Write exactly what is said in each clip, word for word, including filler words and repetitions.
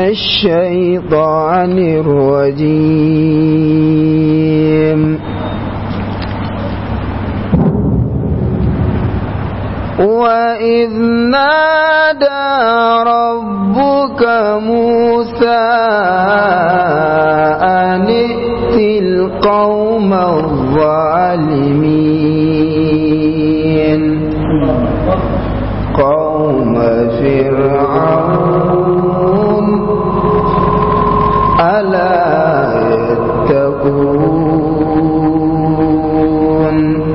الشيطان الرجيم وإذ نادى ربك موسى أن ائت القوم الظالمين قوم فرعون ألا يتقون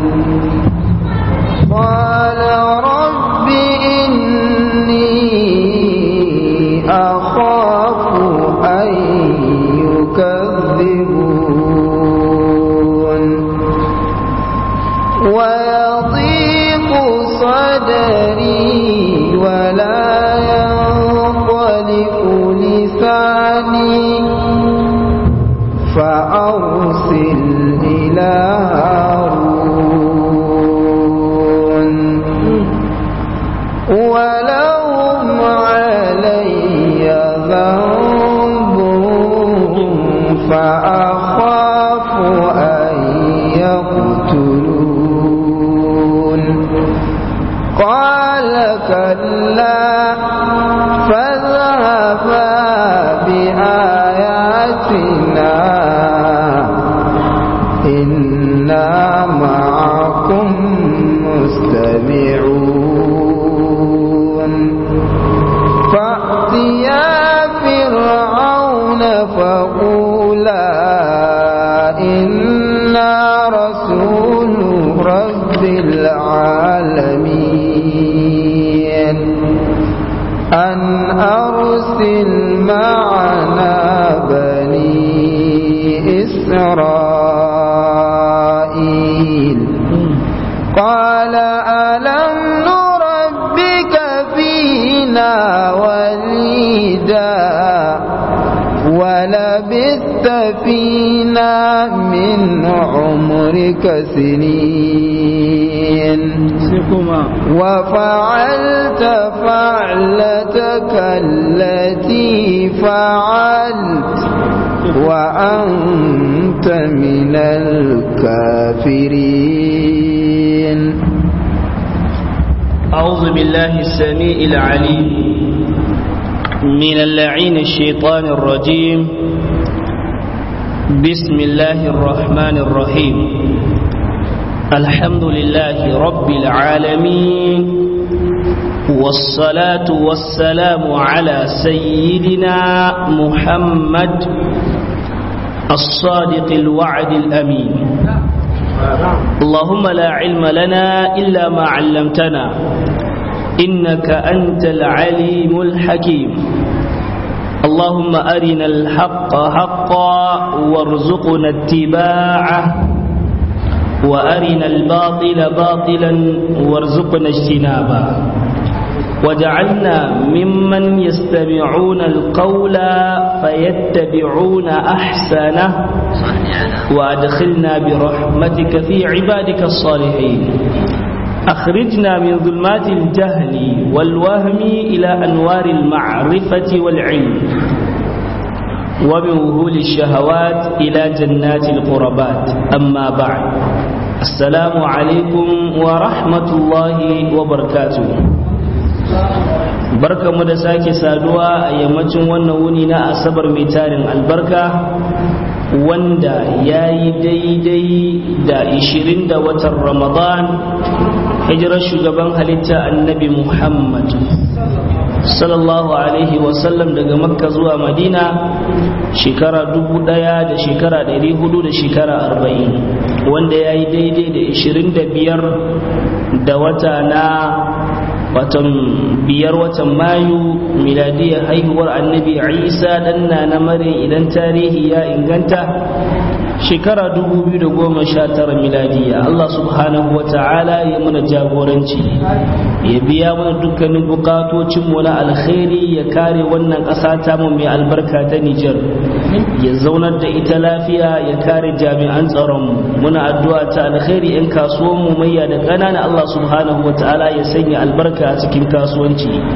قال رب إني أخاف أن يكذبون ويضيق صدري ولا ينطلق لساني فأرسل إلى هارون ولهم علي ذنب فأخاف أن يقتلون قال كلا فاذهبا بآياتنا إنا معكم مستمعون فأتيا فرعون فقولا إنا رسول رب العالمين أن أرسل معنا بني إسرائيل قال ألم نربك فينا وليدا ولبثت فينا من عمرك سنين وفعلت فعلتك التي فعلت وأنت من الكافرين. أعوذ بالله السميع العليم من اللعين الشيطان الرجيم. بسم الله الرحمن الرحيم. الحمد لله رب العالمين والصلاة والسلام على سيدنا محمد الصادق الوعد الأمين. اللهم لا علم لنا إلا ما علمتنا إنك أنت العليم الحكيم. اللهم أرنا الحق حقا وارزقنا اتباعه وأرنا الباطل باطلا وارزقنا اجتنابه وجعلنا ممن يستمعون القول فيتبعون أحسنه وأدخلنا برحمتك في عبادك الصالحين. أخرجنا من ظلمات الجهل والوهم إلى أنوار المعرفة والعلم ومن وهول الشهوات إلى جنات القربات. أما بعد، السلام عليكم ورحمة الله وبركاته. barka mu da sake saduwa a yammacin wannan wuni na asabar mai tarin albarka wanda ya yi daidai da ishirin da watan ramadan hijirar shugaban halitta annabi muhammad sallallahu alaihi wasallam daga makka zuwa madina shekara dubu daya da shekara dari hudu da shekara arba'in wanda ya yi daidai da ishirin da biyar da wata na watan biyar watan mayu miladiyar haihuwar annabi isa danna na mare idan tarihi ya inganta shekara dubu biyu da goma sha tara miladiya. Allah subhanahu wa ta'ala ya muna jagoranci, ya biya mana dukkanin bukatocinmu na alkhairi, ya kare wannan ƙasa ta mu mai albarka ta Nijar, ya zaunar da ita lafiya, ya kare jami'an tsaronmu. Muna addu'a ta alkhairi 'yan kasuwanmu maiya da ƙanana, Allah subhanahu wa ta'ala ya sanya albarka a cikin kasuwanci.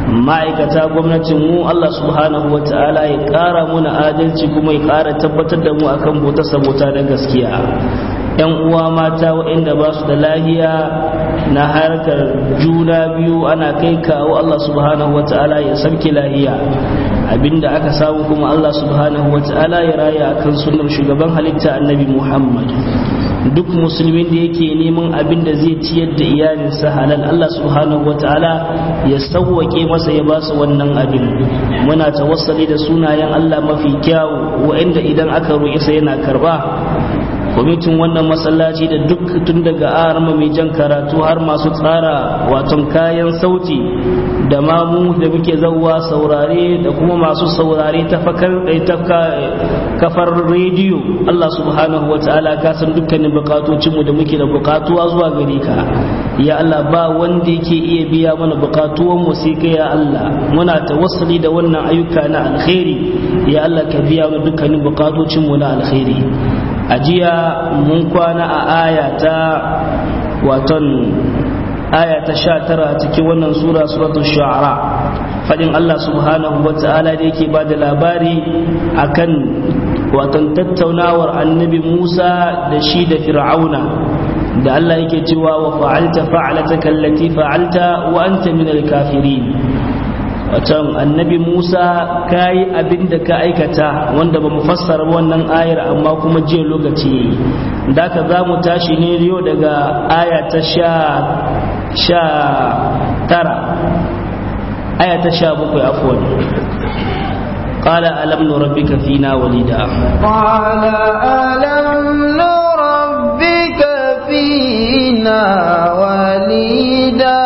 ma'aikata gwamnatin mu Allah subhanahu wa ta'ala ya ƙara muna adalci kuma ya ƙara tabbatar da mu akan bota sabota da gaskiya. yan uwa mata waɗanda ba su da lahiya na harkar juna biyu ana kai kawo Allah subhanahu wa ta'ala ya sarki lahiya, abinda aka samu kuma Allah subhanahu wa ta'ala ya raya akan sunnar shugaban halitta annabi Muhammad. Duk musulmin da yake neman abin da zai ciyar da iyalinsa halal, Allah subhanahu wa ta'ala ya sauwake masa ya basu wannan abin. Muna tawassali da sunayen Allah mafi kyawu waɗanda idan aka roƙi sa yana karba. Kwamitin wannan masallaci da duk tun daga arma mai jan karatu har masu tsara waton kayan sauti da mamu da muke zauwa saurare da kuma masu saurare ta kafar rediyo, Allah subhanahu wa ta'ala ka san dukkanin bukatocinmu da muke da bukatuwa zuwa gare ka ya Allah. Ba wanda yake iya biya mana bukatuwanmu sai kai ya Allah. Muna tawassuli da wannan ayyuka na alkhairi ya Allah, ka biya mu dukkanin bukatocinmu na alkhairi. A jiya mun kwana a ayata waton ayata sha tara cikin wannan sura suratul shu'ara, fadin Allah subhanahu wa ta'ala da yake bada labari akan waton tattaunawar annabi Musa da shi da Fir'auna, da Allah yake cewa wa fa'alta fa'alataka allati fa'alta wa anta minal kafirin. Wacan annabi Musa ka yi abin da ka aikata wanda ba mu fassara wannan ayar amma kuma jiya lokaci da ka za mu tashi ne yau daga aya ta sha tara aya ta sha bakwai afwan. قال ألم نربك فينا وليدا قال ألم نربك فينا وليدا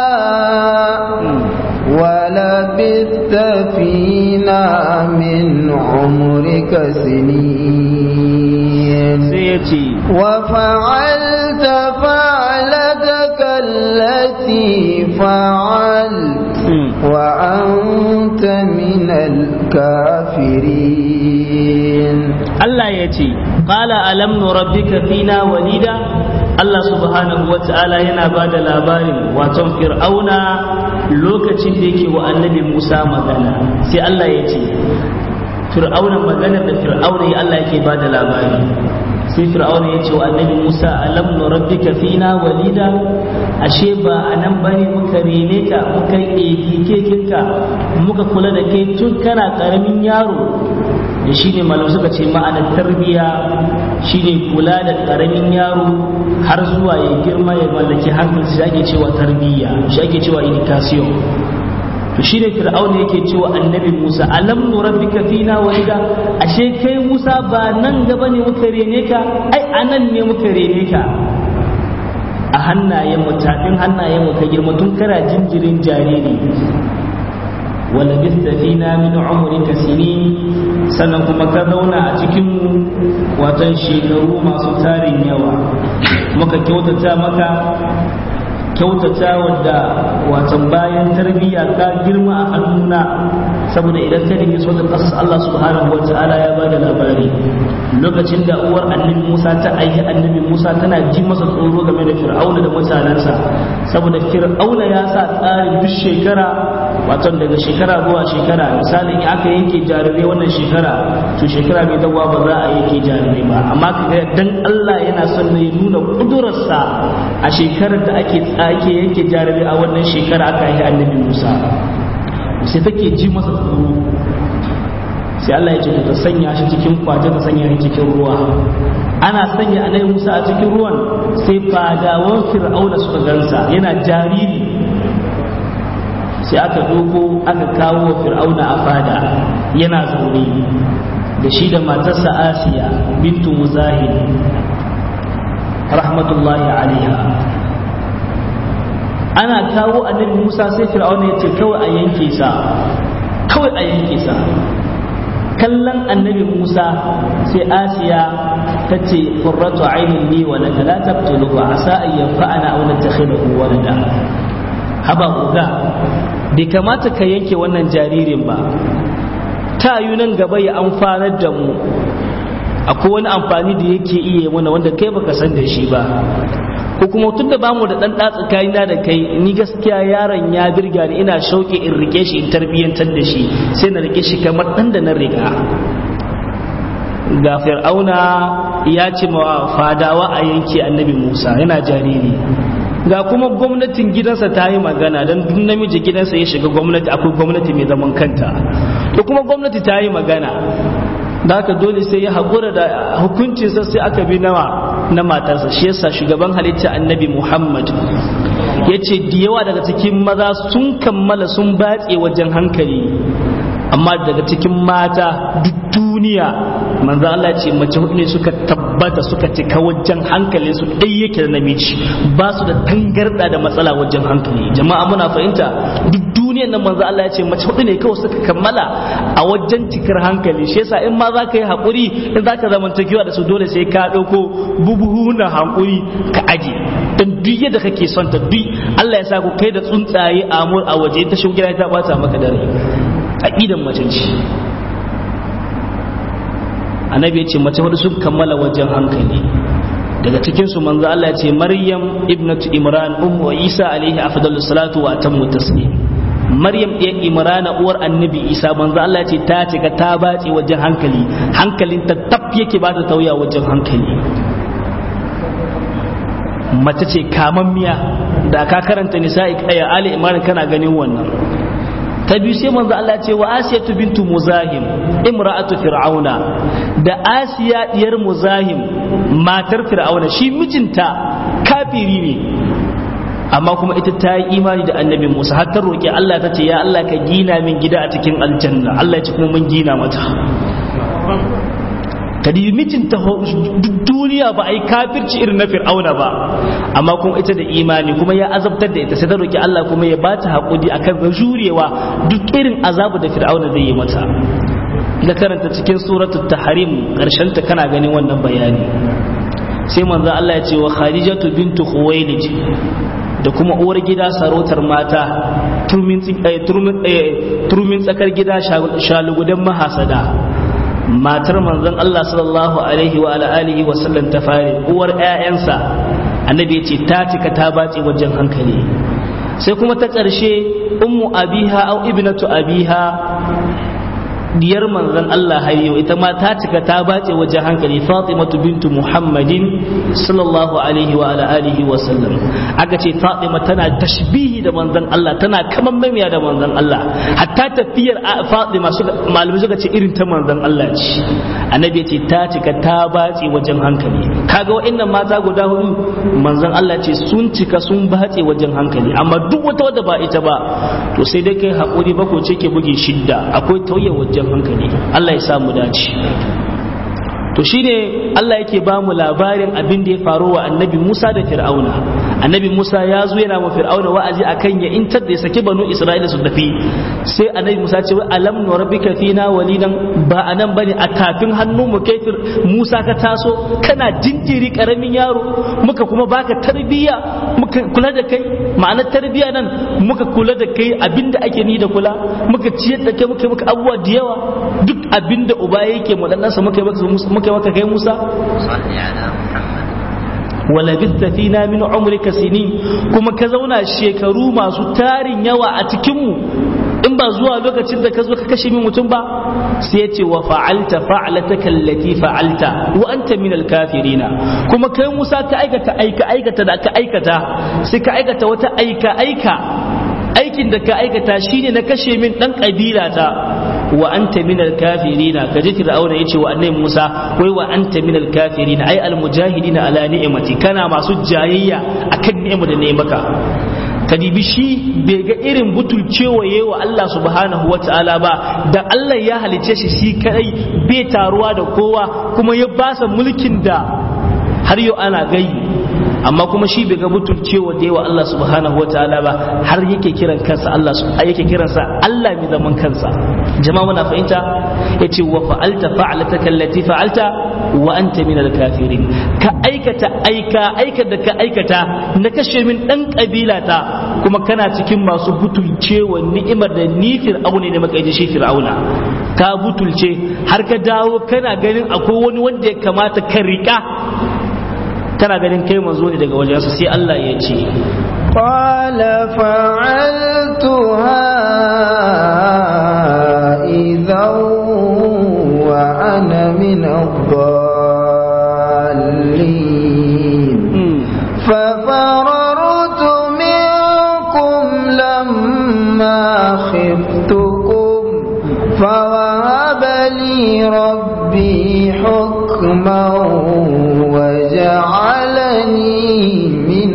ولبثت فينا من عمرك سنين وفعلت فعلتك التي فعلت وأنت من الكافرين. الله يتي قال ألم نربك فينا وليدا. Allah subhanahu wa ta'ala yana ba da labarin waton fir'auna lokacin da yake wa annabi Musa magana, sai Allah ya ce fir'auna maganar da fir'auna ya Allah yake ba da labari, sai fir'auna ya ce wa annabi Musa alam nurabbika fina walida, ashe ba anan bane muka rene ka muka yi ka muka kula da kai tun kana karamin yaro. Da shi ne malam suka ce ma'anar tarbiya shi ne kula da karamin yaro har zuwa ya girma ya mallaki hankali, shi ake cewa tarbiya, shi ake cewa education. To shi ne fir'auna yake cewa annabi Musa alam nurabbika fina walida, ashe kai Musa ba nan gaba ne muka rene ka, ai anan ne muka rene ka a hannayen mu, tafin hannayen mu ka girma tun kana jinjirin jariri. wala bista fina min umrika sinin, sannan kuma ka zauna a cikin watan shekaru masu tarin yawa, muka kyautata maka kyautata wadda watan bayan tarbiyya ka girma a hannuna, saboda idan ka dinga so da kasas Allah subhanahu wata'ala ya bada labari lokacin da uwar annabi Musa ta aiki annabi Musa tana ji masa tsoro game da Fir'auna da mutanensa, saboda Fir'auna ya sa tsarin duk shekara watan daga shekara zuwa shekara, misalin in aka yanke jarirai wannan shekara to shekara mai dawa ba za a yanke jarirai ba, amma kaga dan Allah yana son ne ya nuna kudurarsa a shekarar da ake ake yanke jarirai a wannan shekara aka yi annabi Musa, sai take ji masa tsoro, sai Allah ya ce ta sanya shi cikin kwaje, ta sanya shi cikin ruwa. Ana sanya annabi Musa a cikin ruwan sai fadawan Fir'auna suka gansa yana jariri, sai aka doko aka kawo wa Fir'auna a fada yana zaune da shi da matarsa Asiya bintu Muzahid rahmatullahi alaiha. Ana kawo annabi Musa sai Fir'auna ya ce kawai a yanke sa, kawai a yanke sa. Kallon annabi Musa sai Asiya ta ce qurratu aynin li wa laka la taqtuluhu asa an yanfa'ana aw natakhidahu walada. Haba uga, bai kamata ka yanke wannan jaririn ba, ta yi nan gaba ya amfanar da mu, akwai wani amfani da yake iya mana wanda kai baka san da shi ba, ko kuma tun da bamu da dan datsa kayina da kai ni gaskiya yaron ya birga ni ina shauke in rike shi in tarbiyyantar da shi sai na rike shi kamar dan da na riga ga fir'auna ya ce ma fadawa a yanke annabi Musa yana jariri ga kuma gwamnatin gidansa ta yi magana don duk namiji gidansa ya shiga gwamnati akwai gwamnati mai zaman kanta to kuma gwamnati ta yi magana da haka dole sai ya haƙura da hukuncinsa sai aka bi nawa na matarsa shi yasa shugaban halitta annabi Muhammad ya ce da yawa daga cikin maza sun kammala sun batse wajen hankali amma daga cikin mata duk duniya manzo Allah ce mace hudu ne suka tabbata suka cika wajen hankalin su dai yake da namiji ba su da tangarda da matsala wajen hankali jama'a muna fahimta duk duniyar nan manzo Allah ya ce mace hudu ne kawai suka kammala a wajen cikar hankali shi yasa in ma za ka yi hakuri in za ka zamantakewa da su dole sai ka dauko bubuhuna hankuri ka aje dan duk yadda kake son ta duk Allah ya sa ku kai da tsuntsaye amur a waje ta shugira ta bata maka dare aqidan mace ce annabi ya ce mace wadda sun kammala wajen hankali daga cikinsu manzo Allah ya ce Maryam ibnatu Imran ummu Isa alaihi afdalus salatu wa atammu taslim Maryam ɗiyar Imran uwar annabi Isa manzo Allah ya ce ta cika ta bace wajen hankali hankalin ta tab yake ba ta tauya wajen hankali mace ce kamammiya da ka karanta nisa'i aya ali imran kana ganin wannan ta biyu sai manzo Allah ce wa asiyatu bintu muzahim imra'atu fir'auna da asiya diyar muzahim matar fir'auna shi mijinta kafiri ne amma kuma ita ta yi imani da annabi Musa har ta roki Allah ta ce ya Allah ka gina min gida a cikin aljanna Allah ya ce kuma mun gina mata kadi mijinta duk duniya ba a yi kafirci irin na fir'auna ba amma kuma ita da imani kuma ya azabtar da ita sai ta roki Allah kuma ya bata hakuri akan jurewa duk irin azabu da fir'auna zai yi mata da karanta cikin suratul tahrim karshen ta kana ganin wannan bayani sai manzo Allah ya ce wa khadijatu bintu khuwailid da kuma uwar gida sarautar mata turmin turmin tsakar gida shalugudan mahasada matar manzon Allah sallallahu alaihi wa alihi wa sallam ta fare uwar ƴaƴansa annabi ya ce ta cika ta bace wajen hankali sai kuma ta ƙarshe ummu abiha au ibnatu abiha diyar manzon Allah hayyo ita ma ta cika ta bace wajen hankali Fatimatu bintu Muhammadin sallallahu alaihi wa alihi wa sallam aka ce Fatima tana tashbihi da manzon Allah tana kaman mamiya da manzon Allah hatta tafiyar Fatima malami suka ce irin ta manzon Allah ce annabi ya ce ta cika ta bace wajen hankali kaga wa'annan mata guda hudu manzon Allah ce sun cika sun bace wajen hankali amma duk wata wadda ba ita ba to sai dai kai hakuri ba ko ce ke buge shidda akwai tauye wajen hankali Allah ya samu dace to shine Allah yake ba mu labarin abin da ya faru wa annabi Musa da Fir'auna annabi Musa ya zo yana wa Fir'auna wa'azi akan ya intar da ya saki banu Isra'ila su tafi sai annabi Musa ce wa alam nurabbika fina walidan ba anan bane a tafin hannun mu kai Musa ka taso kana jinjiri karamin yaro muka kuma baka tarbiyya muka kula da kai ma'anar tarbiyya nan muka kula da kai abinda ake ni da kula muka ciyar da kai muka muka abubuwa da yawa duk abinda uba yake mu dan nasa muka muka muka maka kai Musa salli ala Muhammad wala bitta fina min umrika sinin kuma ka zauna shekaru masu tarin yawa a cikin mu in ba zuwa lokacin da ka zo ka kashe min mutum ba sai ya ce wa fa'alta fa'alataka allati fa'alta wa anta min al-kafirina kuma kai Musa ka aikata aika aikata da ka aikata sai ka aikata wata aika aika aikin da ka aikata shine na kashe min dan kabila ta wa anta minal kafirina kaji fir'auna yace wa annabi Musa wai wa anta minal kafirina ai al mujahidina ala ni'mati kana masu jayayya akan ni'imar da ne maka kadibi shi bai ga irin butulcewa wa Allah subhanahu wataala ba da Allah ya halice shi shi kadai bai taruwa da kowa kuma ya basa mulkin da har yau ana gai amma kuma shi bai ga butulcewa da yawa Allah subhanahu wataala ba har yake kiran kansa Allah yake kiransa Allah mai zaman kansa jama'a muna fahimta yace wa fa'alta fa'alataka allati fa'alta wa anta minal kafirin ka aikata aika aika da ka aikata na kashe min dan kabilata kuma kana cikin masu butulcewa ni'imar da ni fir'auna ne maka shi fir'auna ka butulce har ka dawo kana ganin akwai wani wanda ya kamata ka rika kana ganin kai manzo ne daga wajensa sai Allah ya ce qala fa'altuha idha wa ana min ad-dallin fa farartu minkum lamma khiftukum fa wahaba li rabbi hukman وجعلني من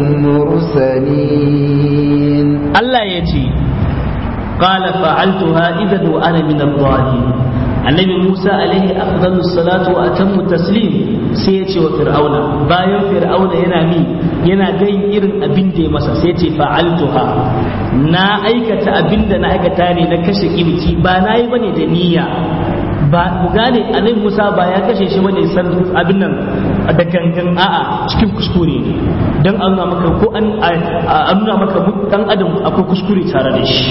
المرسلين الله يجي قال فعلتها إذا وأنا من الظالمين النبي موسى عليه أفضل الصلاة وأتم التسليم سيتي وفرعون بايو فرعون ينامي yana gayin irin abin da ya masa sai ce fa'altuha na aikata abin da na aikata ne na kashe kibci ba na yi bane da niyya ba mu gane annabi Musa ba ya kashe shi bane san abin nan da gangan a'a cikin kuskure ne dan an nuna maka ko an an nuna maka dan adam akwai kuskure tare da shi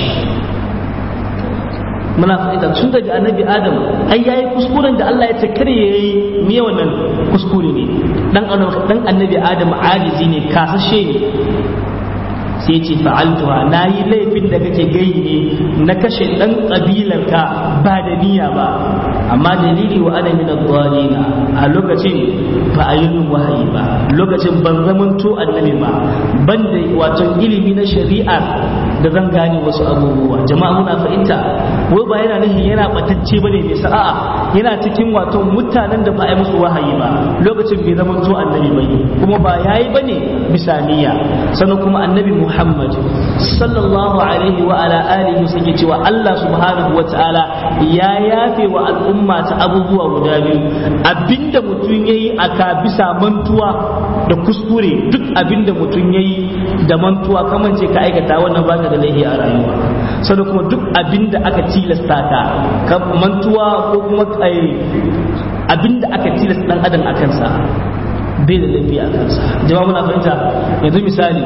muna fa'ida tun daga annabi Adam ai yayi kuskuren da Allah ya ce kare yayi miye wannan kuskure ne dan dan annabi Adam ajizi ne kasashe ne sai ce fa'altuha nayi laifin da kake gayi ne na kashe dan kabilarka ba da niyya ba amma dalili wa ana min ad-dhalina a lokacin ba a yi wahayi ba lokacin ban zamanto annabi ba ban da wato ilimi na shari'a da zan gane wasu abubuwa jama'a muna fahimta wai ba yana nufin yana batacce bane mai sa'a yana cikin wato mutanen da ba a yi musu wahayi ba lokacin bai zamanto annabi bane kuma ba yayi bane bisa niyya sannan kuma annabi Muhammad sallallahu alaihi wa ala alihi sai cewa Allah subhanahu wa ta'ala ya yafe wa al'umma ta abubuwa guda biyu abinda mutum yayi aka bisa mantuwa da kuskure duk abinda mutum yayi da mantuwa kamar ce ka aikata wannan baka da laifi a rayuwa sannan kuma duk abinda aka tilasta ka mantuwa ko kuma abinda aka tilasta dan adam a kansa bai da laifi a kansa jama'a muna fahimta yanzu misali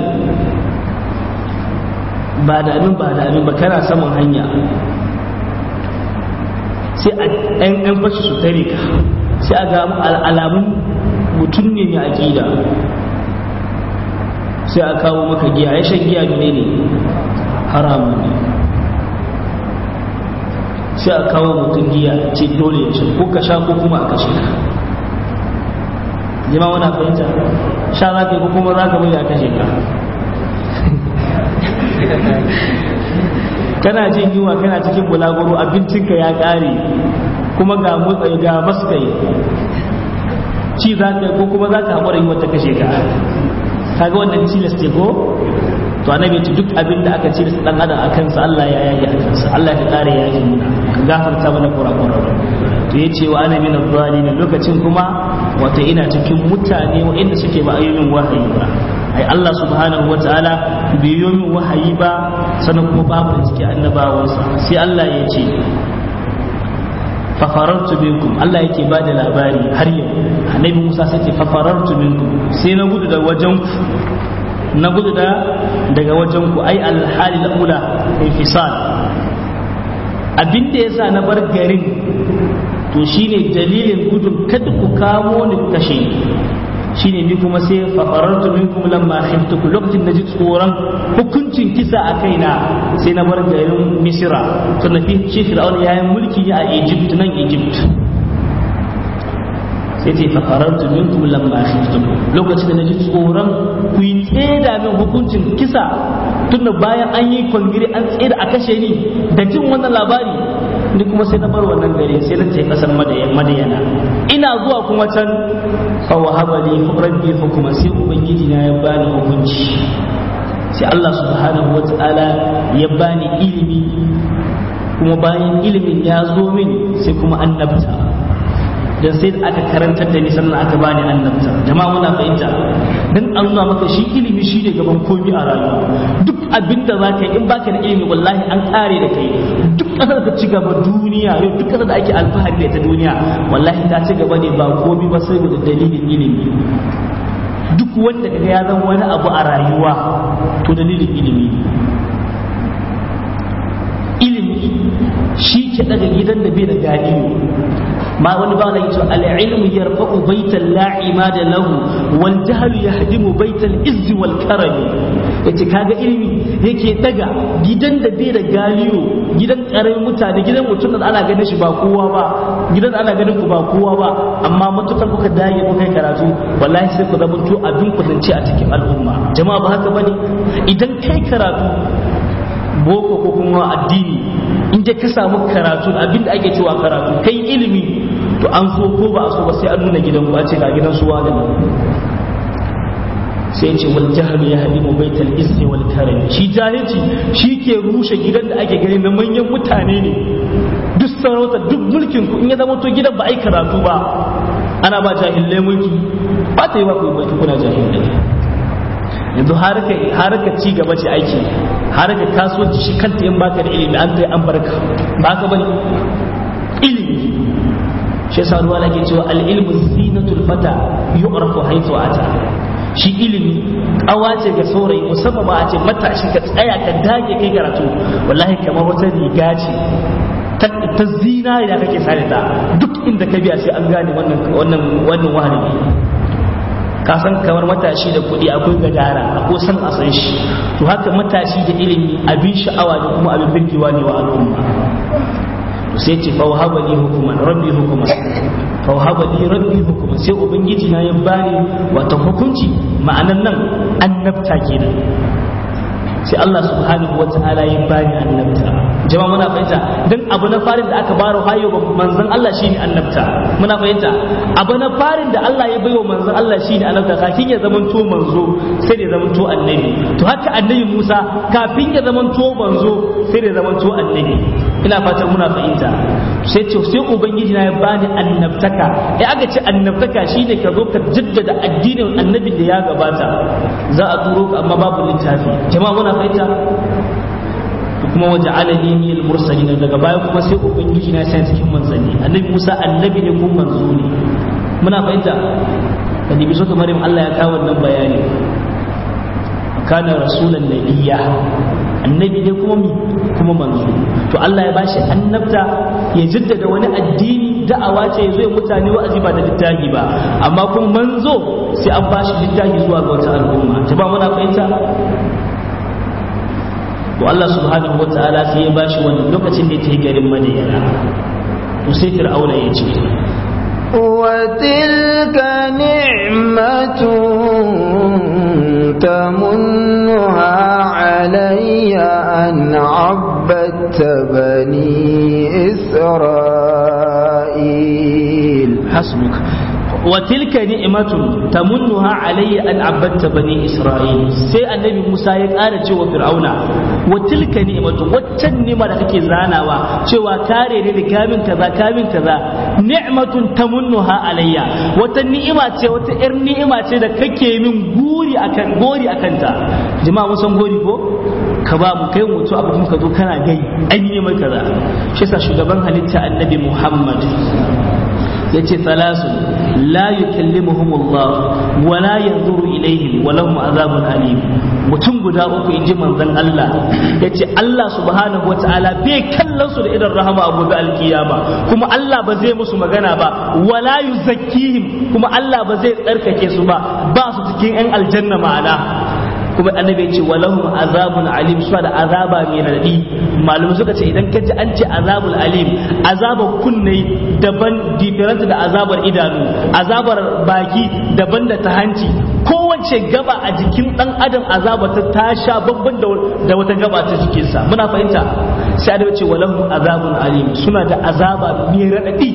ba da abin ba da abin ba kana saman hanya sai a ɗan ɗan fashi su tare ka sai a ga alamun mutum ne mai aƙida sai a kawo maka giya ya shan giya ne ne haramun ne sai a kawo mutum giya ce dole ya ce ko ka sha ko kuma a kashe ka jama'a wana fahimta sha za ka yi ko kuma za ka bai a kashe ka kana jin yunwa kana cikin bulaguro abincinka ya kare kuma ga motsa ga maskai ci za ka ko kuma za ka haƙura yi wata kashe ka kaga wannan cilas ce ko to annabi ce duk abin da aka cilas dan adam a kansa Allah ya yayi a kansa Allah ya kare ya yi muna ka gafarta mana kurakuran to yace wa ana min adh-dhalimin lokacin kuma wato ina cikin mutane waɗanda suke ba ayyukan wahayi ba ai Allah subhanahu wa ta'ala bai yi min wahayi ba sannan kuma babu da cikin annabawansa sai Allah ya ce fafarartu minkum Allah yake ba da labari har yau annabi Musa sai ce fafarartu minkum sai na gudu da wajen ku na gudu da daga wajen ku ai alhali al-ula infisal abinda yasa na bar garin to shine dalilin gudun kada ku kamo ni kashe shine ni kuma sai fafarartu minkum lamma khiftukum lokacin da ji tsoron hukuncin kisa a kaina sai na bar garin Misra to na fi shi Fir'aun yayin mulki a Egypt nan Egypt sai ce fafarartu minkum lamma khiftukum lokacin da na ji tsoron ku yi tseda min hukuncin kisa tunda bayan an yi kwangire an tseda a kashe ni da jin wannan labari ni kuma sai na bar wannan gari sai na tafi kasar Madiyana ina zuwa kuma can fa wahaba li rabbi hukuma sai ubangiji na ya bani hukunci sai Allah subhanahu wataala ya bani ilimi kuma bayan ilimin ya zo min sai kuma annabta dan sai aka karantar da ni sannan aka bani annabta jama'a muna fahimta dan Allah maka shi ilimi shi ne gaban komai a rayuwa duk abinda zaka yi in baka da ilimi wallahi an kare da kai duk kasar ka ci gaba duniya yau duk kasar da ake alfahari da ta duniya wallahi ta ci gaba ne ba komai ba sai da dalilin ilimi duk wanda kaga ya zama wani abu a rayuwa to dalilin ilimi ilimi shi ke daga gidan da bai da gadi ma wani ba da yace al-ilmu yarfa'u baital la'imada lahu wal jahlu yahdimu baital izzi wal karami yace kaga ilimi yake daga gidan da bai da galiyo gidan karamin mutane gidan mutum da ana ganin shi ba kowa ba gidan da ana ganin ku ba kowa ba amma matukar kuka dage kuka karatu wallahi sai ku zama to abin ku zance a cikin al'umma jama'a ba haka bane idan kai karatu boko ko kuma addini in dai ka samu karatu abinda ake cewa karatu kai ilimi to an so ko ba a so ba sai an nuna gidan ku a ce ga gidan su wani sai ce wal jahlu yahdimu baital izzi wal karam shi jahilci shi ke rushe gidan da ake gani na manyan mutane ne duk sarauta duk mulkin ku in ya zama to gidan ba ai karatu ba ana ba jahilai mulki ba ta yi ba ku yi kuna jahilai yanzu haraka ci gaba ce aiki haraka kasuwanci shi kanta in baka da ilimi an kai an barka ba ka bane ilimi shi yasa ruwa lake cewa al-ilmu zinatul fata yu'rafu haythu ata shi ilimi kawa ce ga saurayi musamman ba a ce matashi ka tsaya ka dage kai karatu wallahi kamar wata riga ce ta zinari da kake sare ta duk inda ka biya sai an gane wannan wannan wannan wahali ka san kamar matashi da kuɗi akwai gadara akwai san a san shi to haka matashi da ilimi abin sha'awa da kuma abin birgewa ne wa al'umma sai ce fa wahaba li hukuman rabbi hukuman fa wahaba li rabbi hukuman sai ubangiji na ya bani wata hukunci ma'anan nan annabta kenan sai Allah subhanahu wa ta'ala ya bani annabta jama'a muna fahimta dan abu na farin da aka baro hayo ga manzon Allah shine annabta muna fahimta abu na farin da Allah ya baiwa manzon Allah shine annabta kafin ya zamanto manzo sai da zamanto annabi to haka annabi Musa kafin ya zamanto manzo sai da zamanto annabi ina fatan muna fahimta sai ce sai ubangiji na ya bani annabtaka eh aka ce annabtaka shine ka zo ka jaddada addinin annabin da ya gabata za a turo ka amma babu littafi jama'a muna fahimta kuma waje alani min al-mursalin daga baya kuma sai ubangiji na sai cikin manzanni annabi Musa annabi ne kuma manzo ne muna fahimta da bi so kamar Allah ya kawo wannan bayani kana rasulan nabiyya annabi ne kuma mi kuma manzo to Allah ya bashi annabta ya jaddada wani addini da'awa ce zai mutane wa'azi ba da littafi ba amma kuma manzo sai an bashi littafi zuwa ga wata al'umma jama'a muna fahimta to Allah subhanahu wa ta'ala sai ya bashi wannan lokacin da yake garin Madina to sai Fir'auna ya ce wa tilka ni'matun tamunnuha alayya an 'abadta bani Isra'il hasbuka وتلك نعمة تمنها علي أن عبدت بني إسرائيل سي النبي موسى يقال جوا فرعون وتلك نعمة وتنمى لك زانا وشوا كاري لكامن كذا كامن كذا نعمة تمنها علي وتنعمة وتر نعمة da kake min guri akan gori akanta jama'a mun san gori ko ka ba mu kai mutu abu kuma ka zo kana gai an yi mai kaza shi yasa shugaban halitta annabi Muhammad yace thalasun la yukallimuhum Allah wa la yanzuru ilayhim wa lahum azabun alim mutum guda uku inji manzon Allah yace Allah subhanahu wataala bai kallon su da idan rahama a gobe alkiyama kuma Allah ba zai musu magana ba wa la yuzakkihim kuma Allah ba zai tsarkake su ba ba su cikin yan aljanna ma'ana kuma annabi ce walahum azabun alim su da azaba mai radadi malum suka ce idan kaji an ce azabul alim azabar kunne daban different da azabar idanu azabar baki daban da ta hanci kowace gaba a jikin dan adam azaba ta tasha babban da wata gaba ta jikinsa muna fahimta sai annabi ce walahum azabun alim suna da azaba mai radadi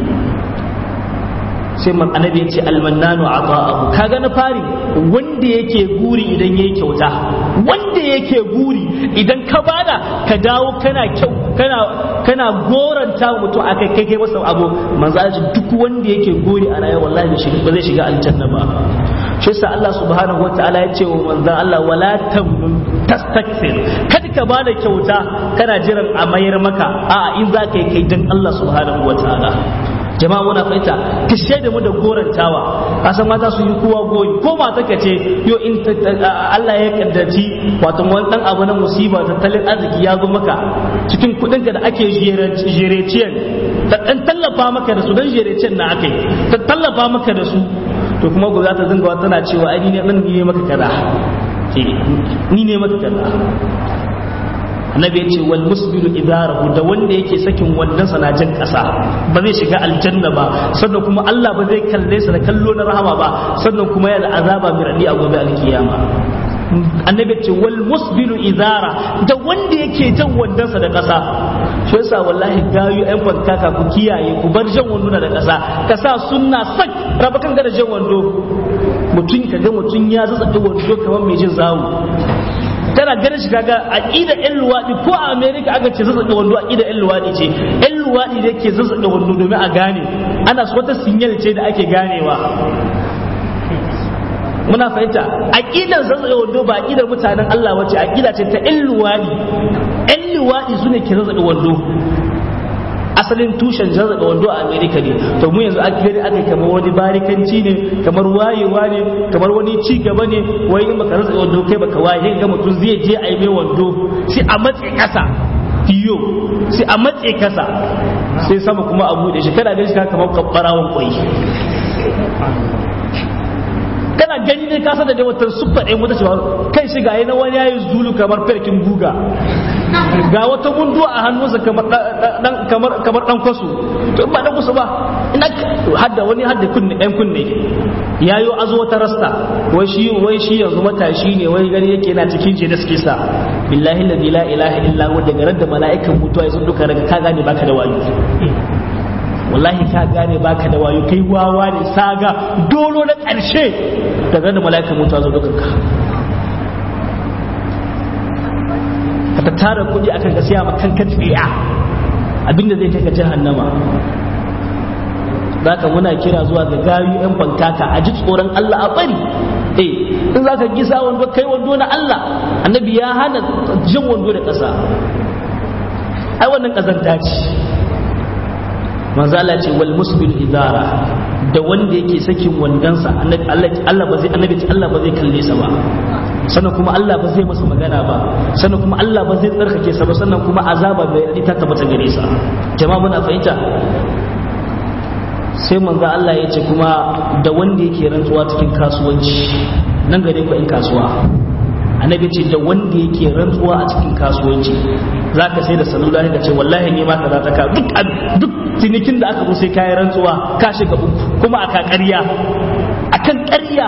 sai man annabi ya ce almannanu ata'ahu kaga na fari wanda yake guri idan yayi kyauta wanda yake guri idan ka bada ka dawo kana kyau kana kana goranta mutum akai kai kai masa abu manzo Allah duk wanda yake guri a rayuwa wallahi ba zai shiga aljanna ba shi yasa Allah subhanahu wataala ya ce wa manzo Allah wala tamnun tastakthir kada ka bada kyauta kana jiran a mayar maka a in za ka yi kai dan Allah subhanahu wataala jama'a muna fahimta ka shaida mu da gorantawa kasan mata su yi kowa goyi ko mata ka ce yo in Allah ya kaddaci wato wani dan abu na musiba tattalin arziki ya zo maka cikin kudin ka da ake jereciyar ta dan tallafa maka da su dan jerecen na akai ta tallafa maka da su to kuma gobe za ta zanga wata tana cewa ai ni ne dan ni ne maka kaza ni ne maka kaza annabi ya ce wal musbilu idarahu da wanda yake sakin wannan sanajin kasa ba zai shiga aljanna ba sannan kuma Allah ba zai kalle sa da kallo na rahama ba sannan kuma yana da azaba mai radi a gobe alkiyama annabi ya ce wal musbilu idara da wanda yake jan wannan sa da kasa shi yasa wallahi gayu ɗan fankaka ku kiyaye ku bar jan wando da kasa kasa sunna sak raba kan da jan wando mutun kaga mutun ya zazzabe wando kamar mai jin zawo kana ganin shi kaga aqida ɗan luwadi ko a America aka ce zazzabe wando aqida ɗan luwadi ce ɗan luwadi da yake zazzabe wando domin a gane ana so wata sinyal ce da ake ganewa muna fahimta aqidar zazzabe wando ba aqidar mutanen Allah wace aqida ce ta ɗan luwadi ɗan luwadi sune ke zazzabe wando asalin tushen zazzabe wando a America ne to mu yanzu aka gani aka kamar wani barikanci ne kamar wayewa ne kamar wani ci gaba ne wai in baka zazzabe wando kai baka waye ga mutum zai je a yi mai wando sai a matse kasa tiyo sai a matse kasa sai sama kuma a bude shi kana ganin shi kamar kabbarawan kwai kana gani ne kasa da wata super ɗaya mota cewa kai shi ga na wani yayi zulu kamar farkin guga ga wata mundu a hannunsa kamar dan kamar kamar dan kwasu to ba dan kwasu ba ina hadda wani hadda kunne ɗan kunne yayo azo wata rasta wai shi wai shi yanzu matashi ne wai gani yake yana cikin je da suke sa billahi la ilaha illa huwa daga ran da mala'ikan mutuwa ya duka daga ka gane baka da wayo wallahi ka gane baka da wayo kai wawa ne saga dolo na ƙarshe daga da mala'ikan mutuwa zo duka ka ka tara kudi akan ka siya maka kankan tsiya abinda zai kai ka jahannama zaka muna kira zuwa ga gayu yan bankaka a ji tsoron Allah a bari eh in zaka gisa wando kai wando na Allah annabi ya hana jin wando da ƙasa ai wannan kazanta ce manzo Allah ce wal musbil idara da wanda yake sakin wandansa annabi Allah ba zai annabi Allah ba zai kalle sa ba sannan kuma Allah ba zai masa magana ba sannan kuma Allah ba zai tsarkake sa ba sannan kuma azaba bai ta tabbata gare sa jama'a muna fahimta sai manzo Allah ya ce kuma da wanda yake rantsuwa cikin kasuwanci nan gare ku in kasuwa annabi ce da wanda yake rantsuwa a cikin kasuwanci zaka sai da salula ne da ce wallahi ne ma kaza ta ka duk duk cinikin da aka zo sai kayi rantsuwa ka shiga uku kuma aka ƙarya akan ƙarya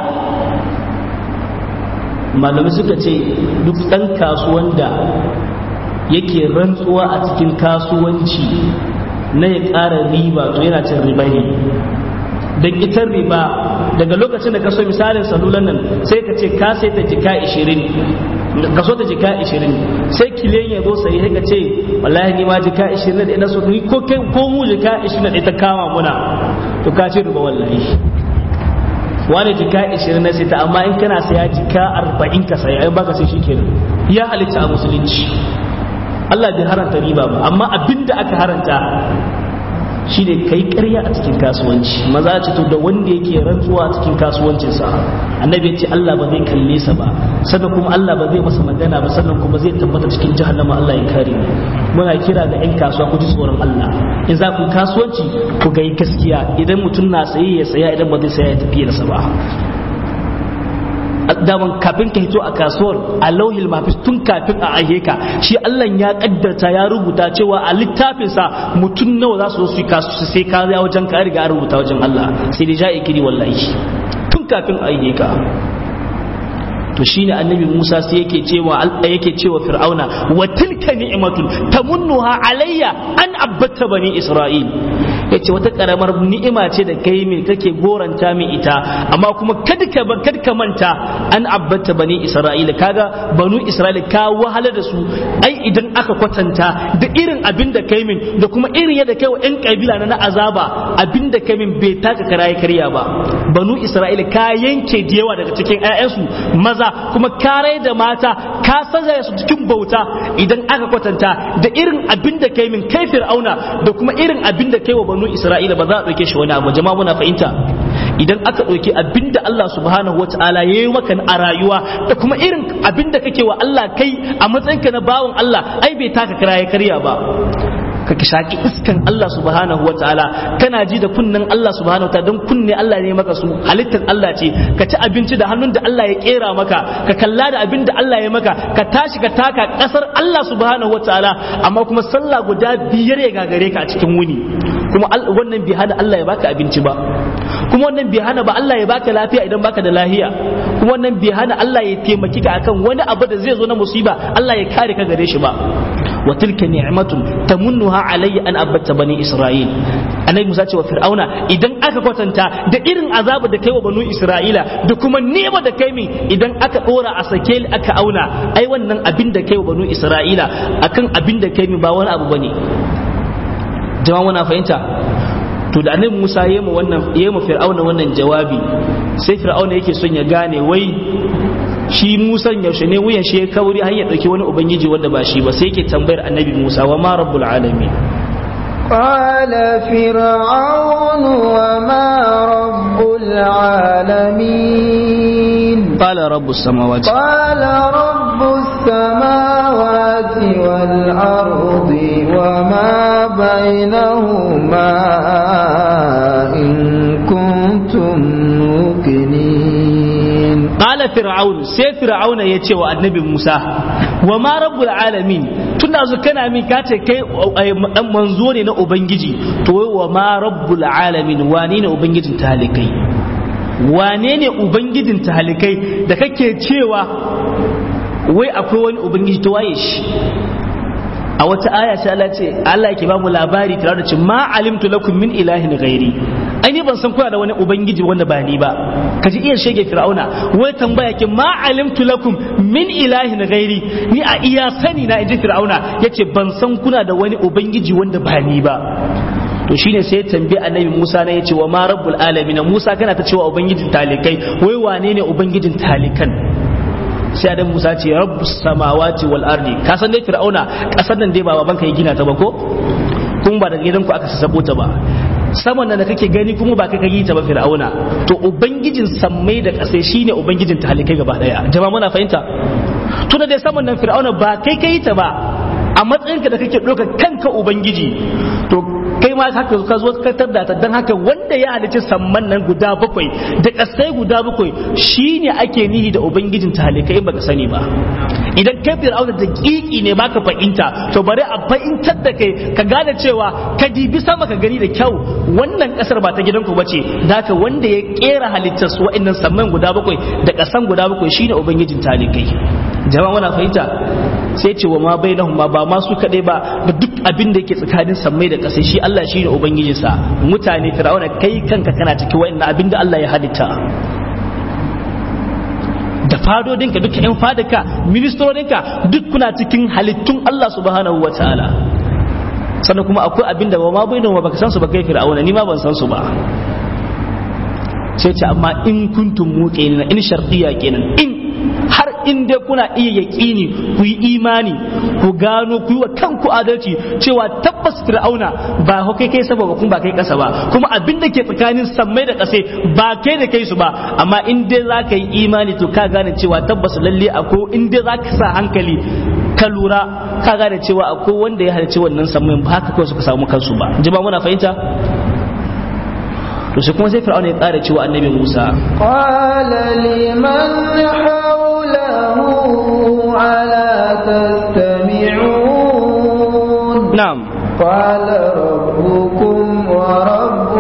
malamai suka ce duk ɗan kasuwan da yake rantsuwa a cikin kasuwanci na ya ƙara riba to yana cin riba ne don ita riba daga lokacin da ka so misalin salulan nan sai ka ce ka sai ta jika ishirin ka so ta jika ishirin sai kilen ya zo sai ka ce wallahi ni ma jika ishirin da ina so ni ko kai ko mu jika ishirin da ita kama muna to ka ce riba wallahi wani jika ishirin na sita amma in kana saya jika arba'in ka saya ai baka sai shikenan ya halitta a musulunci Allah bai haranta riba ba amma abinda aka haranta shine kai ƙarya a cikin kasuwanci maza ce to da wanda yake rantsuwa a cikin kasuwancinsa annabi ya ce Allah ba zai kalle sa ba sannan kuma Allah ba zai masa magana ba sannan kuma zai tabbata cikin jahannama Allah ya kare mu muna kira ga ƴan kasuwa ku ji tsoron Allah in za ku kasuwanci ku ga gaskiya idan mutum na saye ya saya idan ba zai saya ya tafi da sa ba daman kafin ka hito a kasuwar a lauhil mafis tun kafin a aihe ka shi Allah ya kaddarta ya rubuta cewa a littafinsa mutum nawa za su zo su yi kasu sai ka ya wajen ka riga a rubuta wajen Allah sai dai ja'i kiri wallahi tun kafin a aihe ka to shine annabi Musa sai yake cewa Allah yake cewa Fir'auna wa tilka ni'matun tamunnuha alayya an abbata bani Isra'il yace wata karamar ni'ima ce da kai me kake goranta min ita amma kuma kada ka kada ka manta an abbata bani Isra'il kaga banu Isra'il ka wahala da su ai idan aka kwatanta da irin abin da kai min da kuma irin yadda kai wa ƴan kabila na azaba abin da kai min bai taka karaye karya ba banu Isra'il ka yanke da yawa daga cikin ƴaƴansu maza kuma kare da mata ka saza su cikin bauta idan aka kwatanta da irin abin da kai min kai Fir'auna da kuma irin abin da kai wa banu Isra'ila ba za a dauke shi wani abu jama'a muna fahimta idan aka dauki abin da Allah subhanahu wataala yayi maka a rayuwa da kuma irin abin da kake wa Allah kai a matsayinka na bawon Allah ai bai taka kiraye karya ba ka shaki iskan Allah subhanahu wataala kana ji da kunnen Allah subhanahu wataala don kunne Allah ne maka su halittar Allah ce ka ci abinci da hannun da Allah ya kera maka ka kalla da abin da Allah ya maka ka tashi ka taka kasar Allah subhanahu wataala amma kuma sallah guda biyar ya gagare ka a cikin wuni kuma wannan bai hana Allah ya baka abinci ba kuma wannan bai hana ba Allah ya baka lafiya idan baka da lafiya kuma wannan bai hana Allah ya taimaki ka akan wani abu da zai zo na musiba Allah ya kare ka gare shi ba wa tilka ni'matun tamunnuha alayya an abatta bani isra'il annabi Musa ce wa fir'auna idan aka kwatanta da irin azabu da kai wa banu isra'ila da kuma nema da kai min idan aka dora a sake aka auna ai wannan abin da kai wa banu isra'ila akan abin da kai min ba wani abu bane jama'a muna fahimta to da annabi Musa yayi mu wannan yayi mu fir'auna wannan jawabi sai fir'auna yake son ya gane wai shi Musa yaushe ne wuyan shi ya kauri har ya dauki wani ubangiji wanda ba shi ba sai yake tambayar annabi Musa wa ma rabbul alamin qala fir'aun wa ma rabbul alamin qala rabbus samawati qala rabbus samawati wal ardi wa ma bainahuma in kuntum muqinin qala fir'aun sai fir'auna yace wa annabi Musa wa ma rabbul alamin tunda zu kana min ka ce kai dan manzo ne na ubangiji to wa ma rabbul alamin wane ne ubangijin talikai wane ne ubangijin talikai da kake cewa wai akwai wani ubangiji to waye shi a wata aya sai Allah ce Allah yake ba mu labari tare da ce ma alimtu lakum min ilahin ghairi ai ni ban san kuna da wani ubangiji wanda ba ni ba kaji iya shege fir'auna wai tambaya ke ma alimtu lakum min ilahin ghairi ni a iya sani na inji fir'auna yace ban san kuna da wani ubangiji wanda ba ni ba to shine sai tambaye annabi Musa na yace wa ma rabbul alamin Musa kana ta cewa ubangijin talikai wai wane ne ubangijin talikan sai Adam Musa ce rabbus samawati wal ardi ka san dai fir'auna kasar nan dai ba babanka ya gina ta ba ko kuma ba daga gidanku aka sassako ta ba saman nan da kake gani kuma ba kai ka yi ta ba fir'auna to ubangijin sammai da kasai shine ubangijin talikai gaba daya jama'a muna fahimta to da dai saman nan fir'auna ba kai ka yi ta ba a matsayinka da kake ɗauka kanka ubangiji to kai ma haka ka zo ka tada ta dan haka wanda ya halicci samman nan guda bakwai da kasai guda bakwai shine ake nihi da ubangijin talikai baka sani ba idan kai fir'auna da kiki ne baka fahimta to bari a fahimtar da kai ka gane cewa ka dibi sama ka gani da kyau wannan kasar ba ta gidanku bace da haka wanda ya kera halittar su wa'annan samman guda bakwai da kasan guda bakwai shine ubangijin talikai jama'a muna fahimta sai ce wa ma bainahuma ba ma su kadai ba da duk abin da yake tsakanin sammai da kasai shi Allah shine ubangijinsa mutane fir'auna kai kanka kana cikin wa'annan abin da Allah ya halitta da fadodinka duka yan fadaka ministorinka duk kuna cikin halittun Allah subhanahu wataala sannan kuma akwai abin da ba ma bainahuma baka san su ba kai fir'auna ni ma ban san su ba sai ce amma in kuntum muqinina in shartiya kenan in har in dai kuna iya yaƙini ku yi imani ku gano ku yi wa kanku adalci cewa tabbas fir'auna ba kai kai saboda kun ba kai kasa ba kuma abin da ke tsakanin sammai da ƙasai ba kai da kai su ba amma in dai za ka yi imani to ka gane cewa tabbas lalle akwai in dai za ka sa hankali ka lura ka gane cewa akwai wanda ya halarci wannan sammai ba haka kawai suka samu kansu ba jama'a muna fahimta to sai kuma sai fir'auna ya ƙara cewa annabi Musa qala liman hawlahu ala tastami'un na'am qala rabbukum wa rabbu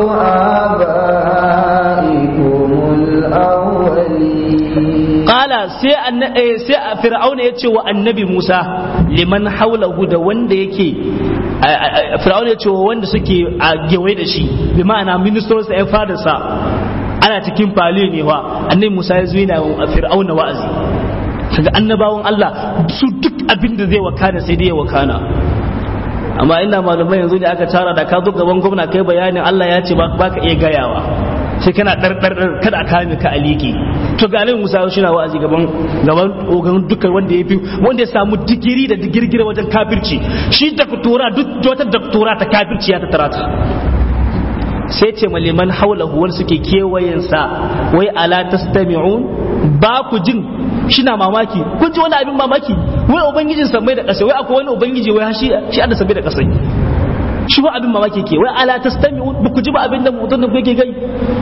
abaikumul awwalin qala sai annabi sai fir'auna ya ce wa annabi Musa liman hawlahu da wanda yake fir'auna ya ce wa wanda suke a gewaye da shi bi ma'ana ministocinsa ya fadarsa ana cikin fali ne wa annabi Musa ya zo yana wa fir'auna wa'azi kaga annabawan Allah su duk abin da zai wakana sai dai ya wakana amma inda malamai yanzu ne aka tara da ka zo gaban gwamna kai bayanin Allah ya ce ba ka iya gayawa sai kana dar dar kada ka kame ka aliki to ga annabi Musa shi na wa'azi gaban gaban ogan dukkan wanda ya fi wanda ya samu digiri da digirgire wajen kafirci shi doktora duk wata doktora ta kafirci ya ta tarata sai ce maliman haulahu wanda suke kewayen sa wai ala tastami'un ba ku jin shi na mamaki kun ji wani abin mamaki wai ubangijin sa mai da kasai wai akwai wani ubangiji wai shi shi da sabai da kasai shi ba abin mamaki ke wai ala tastami'un ba ku ji ba abin da mutum da kuke gai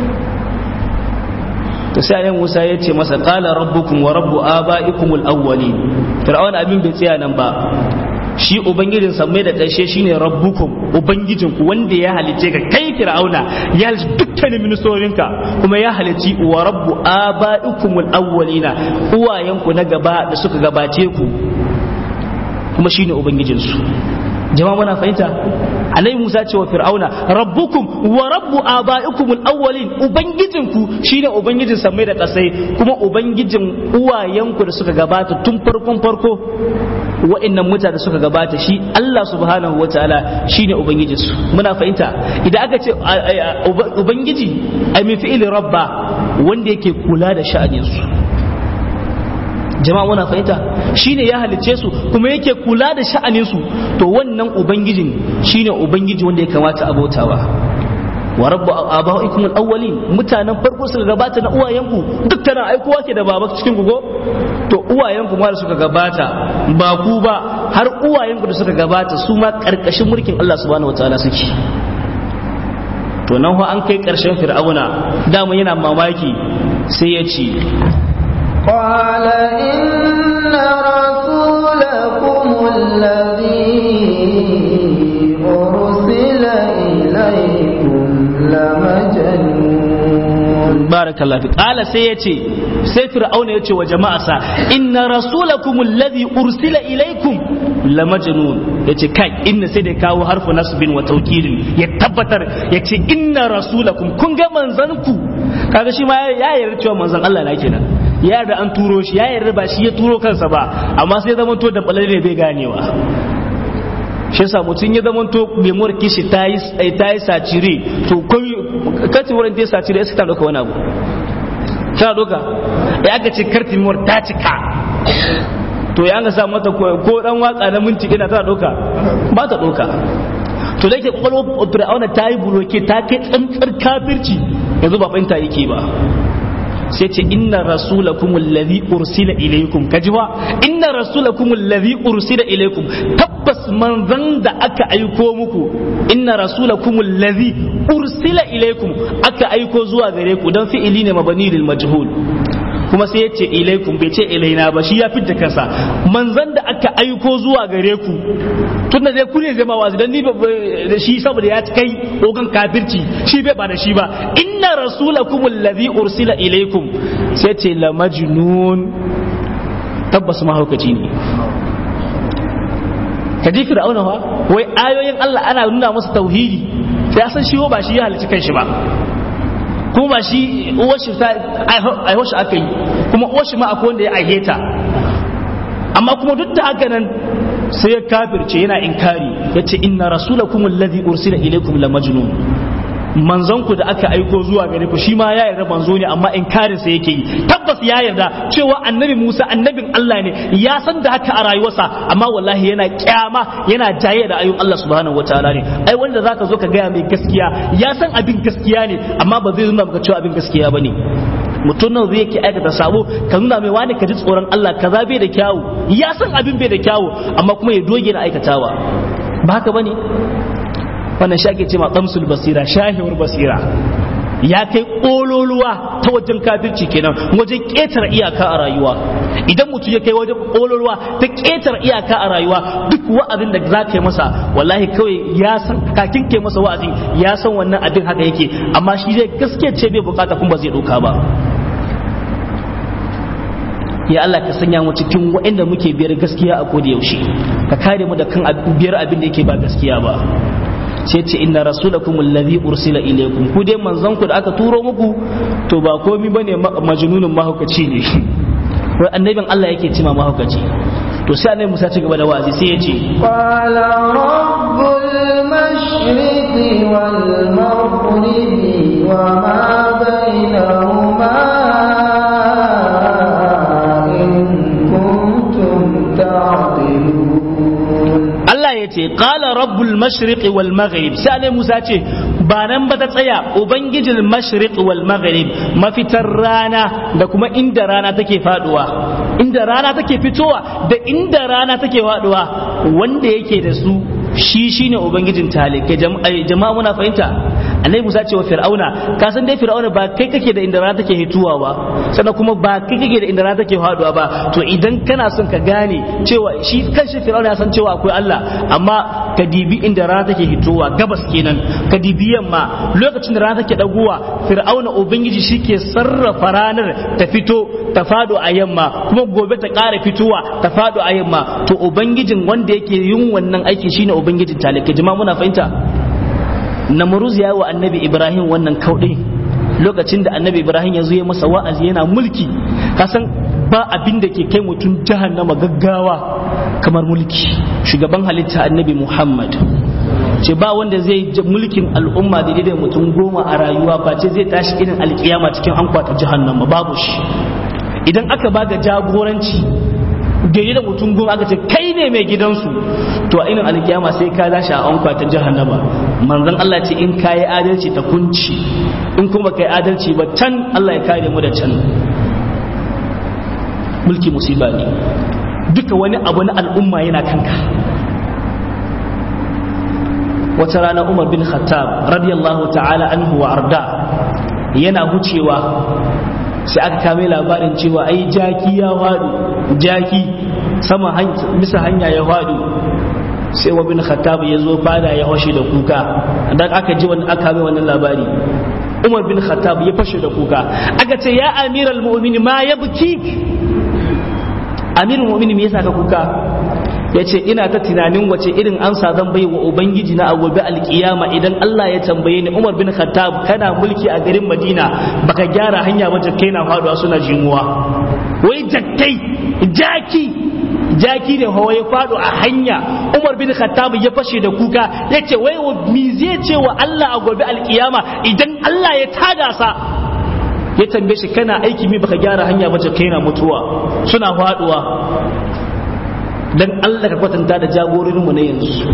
to sai annabi Musa ya ce masa qala rabbukum wa rabbu abaikumul awwalin fir'auna abin bai tsaya nan ba shi ubangijin sammai da ƙarshe shine rabbukum ubangijinku wanda ya halice ka kai fir'auna ya halice dukkanin ministorinka kuma ya halici wa rabbu abaikumul awwalina uwayenku na gaba da suka gabace ku kuma shine ubangijinsu jama'a muna fahimta annabi Musa ce wa fir'auna rabbukum wa rabbu abaikumul awwalin ubangijinku shine ubangijin sammai da ƙasai kuma ubangijin uwayenku da suka gabata tun farkon farko wa'annan mutane suka gabata shi Allah subhanahu wataala shine ubangijinsu muna fahimta idan aka ce ubangiji ai min fi'ili rabba wanda yake kula da sha'aninsu jama'a muna fahimta shine ya halice su kuma yake kula da sha'aninsu to wannan ubangijin shine ubangiji wanda ya kamata abotawa wa rabbu abaikum al-awwalin mutanen farko suka gabata na uwayenku duk tana aikowa ke da baba cikin gugo to uwayenku ma da suka gabata ba ku ba har uwayenku da suka gabata su ma karkashin mulkin Allah subhanahu wataala suke to nan fa an kai karshen fir'auna dama yana mamaki sai ya ce قال إن رسولكم الذي أرسل إليكم لمجنون بارك الله فيك قال سيأتي سي فرعون يأتي وجماعة إن رسولكم الذي أرسل إليكم لمجنون yace kai inna sai da kawo harfu nasbin wa tawkilin ya tabbatar yace inna rasulakum kun ga manzanku kaga shi ma ya yarda cewa manzon Allah na kenan ya yarda an turo shi ya yarda ba shi ya turo kansa ba amma sai zaman to da balale bai ganewa shi yasa mutum ya zaman to memory kishi ta yi ta yi sacire to kai kace wurin da ya sacire sai ta doka wani abu ta doka ya aka ce kartin memory ta cika to ya ga sa mata ko dan waka na minti ina ta doka ba ta doka to da yake kwakwalwar fir'auna ta yi buroke ta kai tsantsar kafirci yanzu ba fahimta yake ba sai ce inna rasulakum allazi ursila ilaykum kajiwa inna rasulakum allazi ursila ilaykum tabbas manzan da aka aiko muku inna rasulakum allazi ursila ilaykum aka aiko zuwa gare ku dan fi'ili ne mabani lil majhul kuma sai ya ce ilaikum bai ce ilaina ba shi ya fitta kansa manzan da aka aiko zuwa gare ku tunda dai ku ne zai ma wazi dan ni da shi saboda ya kai ogan kafirci shi bai ba da shi ba inna rasulakum allazi ursila ilaikum sai ce la majnun tabbas mahaukaci ne kaji fir'auna fa wai ayoyin Allah ana nuna masa tauhidi sai ya san shi ba shi ya halici kanshi ba kuma shi uwar shi ta aiho shi aka yi kuma uwar shi ma akwai wanda ya aihe ta amma kuma duk da haka nan sai ya kafirce yana inkari yace inna rasulakum alladhi ursila ilaykum la majnun manzon ku da aka aiko zuwa gare ku shi ma ya yarda manzo ne amma inkarin sa yake yi tabbas ya yarda cewa annabi Musa annabin Allah ne ya san da haka a rayuwarsa amma wallahi yana kyama yana jaye da ayyukan Allah subhanahu wataala ne ai wanda zaka zo ka gaya mai gaskiya ya san abin gaskiya ne amma ba zai nuna maka cewa abin gaskiya bane mutum nan zai yake aikata sabo ka nuna mai wani ka ji tsoron Allah kaza bai da kyawu ya san abin bai da kyawu amma kuma ya doge na aikatawa ba haka bane wannan shi ake ce ma damsul basira shahewar basira ya kai kololuwa ta wajen kafirci kenan wajen ƙetare iyaka a rayuwa idan mutum ya kai wajen kololuwa ta ƙetare iyaka a rayuwa duk wa'azin da za ka yi masa wallahi kawai ya san kakin ke masa wa'azin ya san wannan abin haka yake amma shi zai gaske ce bai bukata kuma ba zai ɗauka ba ya Allah ka sanya mu cikin waɗanda muke biyar gaskiya a koda yaushe ka kare mu da kan biyar abin da yake ba gaskiya ba sai ce inna rasulakum alladhi ursila ilaykum ku dai manzon ku da aka turo muku to ba komai bane majnunun mahaukaci ne wai annabin Allah yake cima mahaukaci to sai annabi Musa ci gaba da wa'azi sai ya ce qala rabbul mashriqi wal maghribi wa ma bainahuma in kuntum ta'qilun Allah ya ce qala rabbul mashriqi wal maghrib sai annabi Musa ce ba nan ba ta tsaya ubangijin mashriq wal maghrib mafitar rana da kuma inda rana take faduwa inda rana take fitowa da inda rana take faduwa wanda yake da su shi shine ubangijin talikai jama'a muna fahimta annabi Musa ce wa fir'auna ka san dai fir'auna ba kai kake da inda rana take hituwa ba sannan kuma ba kai kake da inda rana take haduwa ba to idan kana son ka gane cewa shi kanshi fir'auna ya san cewa akwai Allah amma ka dibi inda rana take hituwa gabas kenan ka dibi yamma lokacin da rana take daguwa fir'auna ubangiji shike sarrafa ranar ta fito ta fado a yamma kuma gobe ta ƙara fitowa ta fado a yamma to ubangijin wanda yake yin wannan aiki shine ubangijin talikai jama'a muna fahimta Namruz ya yi wa annabi Ibrahim wannan kauɗe lokacin da annabi Ibrahim ya zo ya masa wa'azi yana mulki kasan ba abin da ke kai mutum jahannama gaggawa kamar mulki shugaban halitta annabi Muhammad ce ba wanda zai mulkin al'umma da da mutum goma a rayuwa ba ce zai tashi irin alkiyama cikin an kwata jahannama babu shi idan aka baga jagoranci gari da mutum goma aka ce kai ne mai gidansu to a irin alkiyama sai ka zashi a an kwata jahannama manzon Allah ce in kayi adalci ta kunci in kuma kai adalci ba can Allah ya kare mu da can mulki musiba ne duka wani abu na al'umma yana kanka wata rana Umar bin Khattab radiyallahu ta'ala anhu wa arda yana hucewa sai aka kame labarin cewa ai jaki ya wadu jaki sama bisa hanya ya wadu sai wa bin Khattab ya zo fada ya hoshe da kuka dan aka ji wannan aka mai wannan labari Umar bin Khattab ya fashe da kuka aka ce ya amiral mu'minin ma yabki amirul mu'minin me yasa ka kuka yace ina ta tunanin wace irin amsa zan bai wa ubangiji na a gobe alkiyama idan Allah ya tambaye ni Umar bin Khattab kana mulki a garin Madina baka gyara hanya ba jakkai na faduwa suna jimuwa wai jakkai jaki jaki ne hawa ya fado a hanya Umar bin Khattab ya fashe da kuka yace wai me zai ce wa Allah a gobe alkiyama idan Allah ya tada sa ya tambaye shi kana aiki mi baka gyara hanya ba jakkai na mutuwa suna faduwa dan Allah ka kwatanta da jagororinmu na yanzu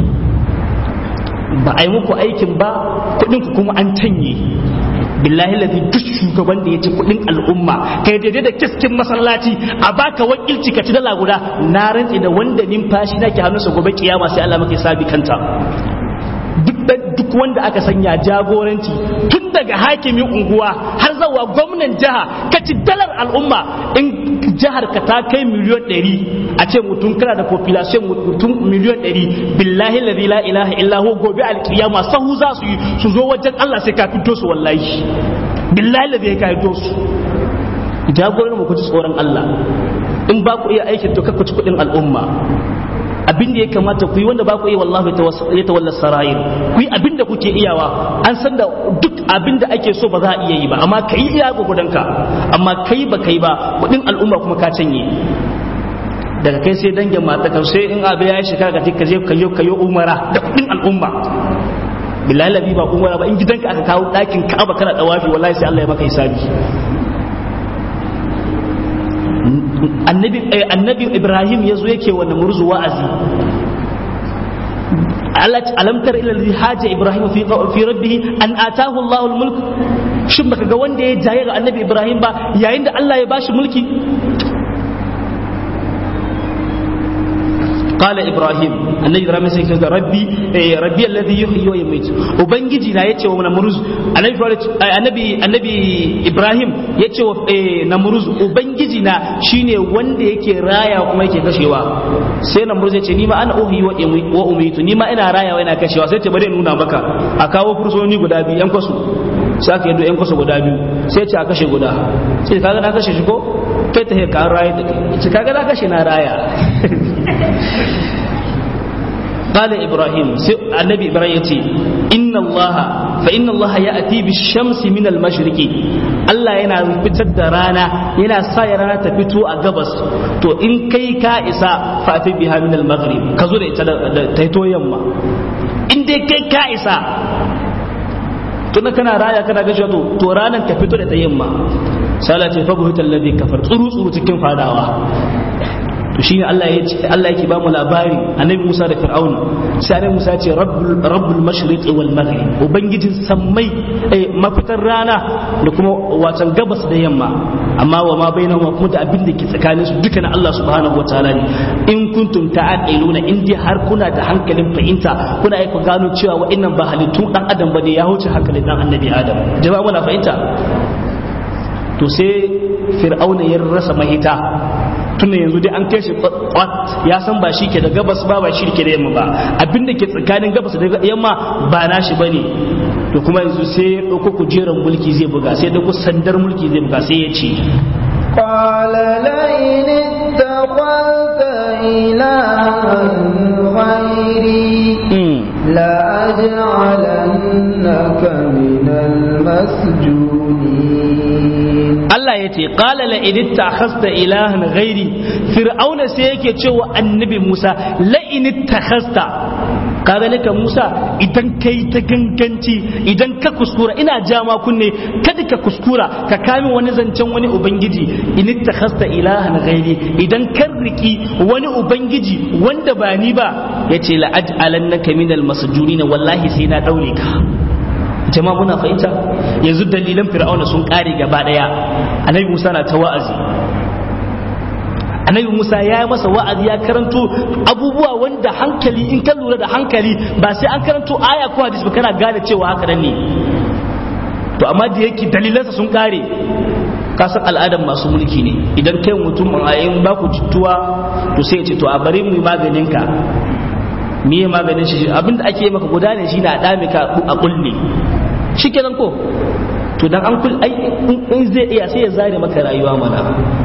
ba a yi muku aikin ba kudin ku kuma an canye billahi lafi duk shugaban da ya ci kudin al'umma kai daidai da kiskin masallaci a baka wakilci ka ci dala guda na rantsi da wanda numfashi nake hannunsa gobe kiyama sai Allah maka sabi kanta duk duk wanda aka sanya jagoranci tun daga hakimin unguwa har zawa gwamnan jiha ka ci dalar al'umma in jihar ka ta kai miliyon ɗari a ce mutum kana da population mutum miliyon ɗari billahi la ilaha illa hu gobe alkiyama sahu za su yi su zo wajen Allah sai ka fito su wallahi billahi la zai ka fito su jagoran mu ku ji tsoron Allah in ba ku iya aikin to kakku ci kudin al'umma abin da ya kamata ku yi wanda ba ku iya wallahi ya tawalla sarayir ku yi abin da kuke iyawa an san da duk abin da ake so ba za a iya yi ba amma ka yi iya gudanka amma kai ba kai ba kudin al'umma kuma ka canye daga kai sai dangin mata kan sai in abu ya yi shekara ka je ka yi umara da kudin al'umma billahi labi ba umara ba in gidanka aka kawo ɗakin ka'aba kana dawafi wallahi sai Allah ya maka hisabi annabi annabi Ibrahim yazo yake wannan murzu wa'azi alam tar ila alladhi haja Ibrahim fi fi rabbih an ataahu Allahu al-mulk shin baka ga wanda ya jaye ga annabi Ibrahim ba yayin da Allah ya bashi mulki قال إبراهيم النبي إبراهيم سيكون ربي ربي الذي يحيي ويميت وبنجي لا يتشو نمرز النبي النبي إبراهيم يتشو نمرز وبنجي نا شيني وندي يكي رايا وما يكي كشوا سي نمرز يتشي نيما أنا أحيي وأميت نيما أنا رايا وأنا كشوا سيتي بدي نونا بكا أكاو فرسوني غدابي ينكسو saka yadda yan kwasa guda biyu sai ce a kashe guda sai kaga na kashe shi ko kai ta ka raya da kai kaga na kashe na raya قال إبراهيم النبي إبراهيم يتي إن الله فإن الله يأتي بالشمس من المشرق الله ينا فتد رانا ينا سايرانا تفتو أقبس تو إن كي كائسا فأتي بها من المغرب كزور تيتو يما إن دي كي كائسا tunda kana raya kana gashi to to ranan ka fito da ta yamma sala ce fa buhital ladhi kafar tsuru tsuru cikin fadawa to shine Allah ya ce Allah yake ba mu labari annabi Musa da Fir'auna sai annabi Musa ce rabbul rabbul mashriq wal maghrib ubangijin sammai mafitar rana da kuma watan gabas da yamma amma wa ma bainahuma kuma da abin da ke tsakanin su duka na Allah subhanahu wataala ne in kuntum ta'aqiluna in dai har kuna da hankalin fahimta kuna aika gano cewa wa'annan ba halittun dan adam bane ya wuce hankalin dan annabi Adam jama'a muna fahimta to sai Fir'auna ya rasa mahita tunda yanzu dai an kai shi kwat ya san ba shi ke da gabas ba ba shi ke da yamma ba abinda ke tsakanin gabas da yamma ba nashi bane to kuma yanzu sai ya dauko kujerar mulki zai buga sai ya dauko sandar mulki zai buga sai ya ce qala la in ittaqalta ilahan ghairi la aj'alannaka minal masjunin Allah ya ce qala la in ittakhasta ilahan ghairi fir'auna sai yake cewa annabi Musa la in ittakhasta kaga ne ka Musa idan kai ta ganganci idan ka kuskura ina jama kunne kada ka kuskura ka kame wani zancen wani ubangiji in ittakhasta ilahan ghairi idan ka riki wani ubangiji wanda ba ni ba yace la aj'alannaka minal masjunin wallahi sai na daure ka jama'a muna fahimta yanzu dalilan fir'auna sun kare gaba daya annabi Musa na ta wa'azi annabi Musa ya yi masa wa'azi ya karanto abubuwa wanda hankali in ka lura da hankali ba sai an karanto aya ko hadisi ba kana gane cewa haka nan ne to amma da yake dalilansa sun kare kasan al'adar masu mulki ne idan kai mutum a yin ba ku jituwa to sai ya ce to a bari mu maganin ka miye maganin shi abinda ake yi maka guda ne shine a dame ka a kulle shikenan ko to dan an kul ai in zai iya sai ya zare maka rayuwa mana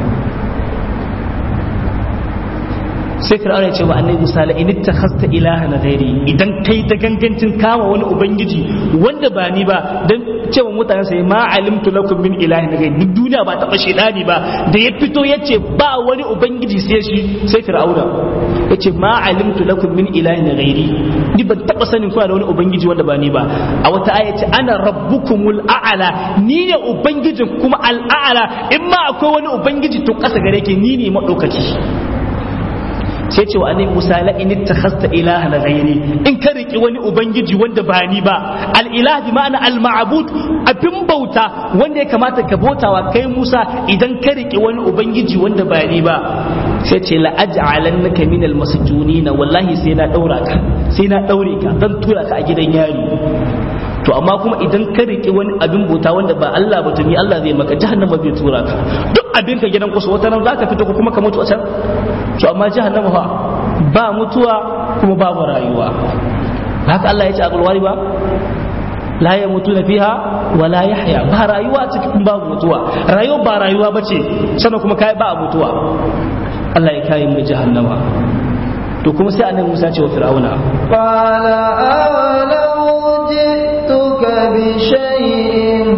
sai fir'auna ya ce wa annabi Musa la in ittakhasta ilahan ghairi idan kai ta gangancin kama wani ubangiji wanda ba ni ba dan cewa mutanen sai ma alimtu lakum min ilahin ghairi duk duniya ba taba shedani ba da ya fito yace ba wani ubangiji sai shi sai fir'auna yace ma alimtu lakum min ilahin ghairi ni ban taba sanin kuna da wani ubangiji wanda ba ni ba a wata aya ce ana rabbukumul a'la ni ne ubangijin kuma al'a'la in ma akwai wani ubangiji to kasa gare ke ni ne madaukaki sai ce wa annabi Musa la in ittakhasta ilahan ghairi in ka riki wani ubangiji wanda ba ni ba al ilah bi ma'ana al ma'bud abin bauta wanda ya kamata ka bautawa kai Musa idan ka riki wani ubangiji wanda ba ni ba sai ce la aj'alannaka min al masjunina wallahi sai na daura ka sai na daure ka dan tura ka a gidan yari to amma kuma idan ka riki wani abin bauta wanda ba Allah ba to ni Allah zai maka jahannama zai tura ka duk abin ka gidan kusa wata nan zaka fito ko kuma ka mutu a can to amma jahannama fa ba mutuwa kuma babu rayuwa haka Allah ya ce a gulwari ba la ya mutu na fiha wa la yahya ba rayuwa cikin babu mutuwa rayuwa ba rayuwa bace sannan kuma kai ba mutuwa Allah ya kai mu jahannama to kuma sai annabi Musa ce wa fir'auna qala awalau ji'tuka bi shay'in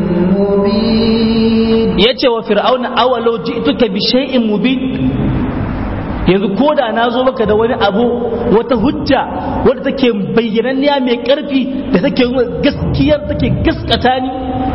mubin yace wa fir'auna awalau ji'tuka bi shay'in mubin yanzu ko da na zo maka da wani abu wata hujja wadda take bayyananniya mai karfi da take gaskiyar take gaskata ni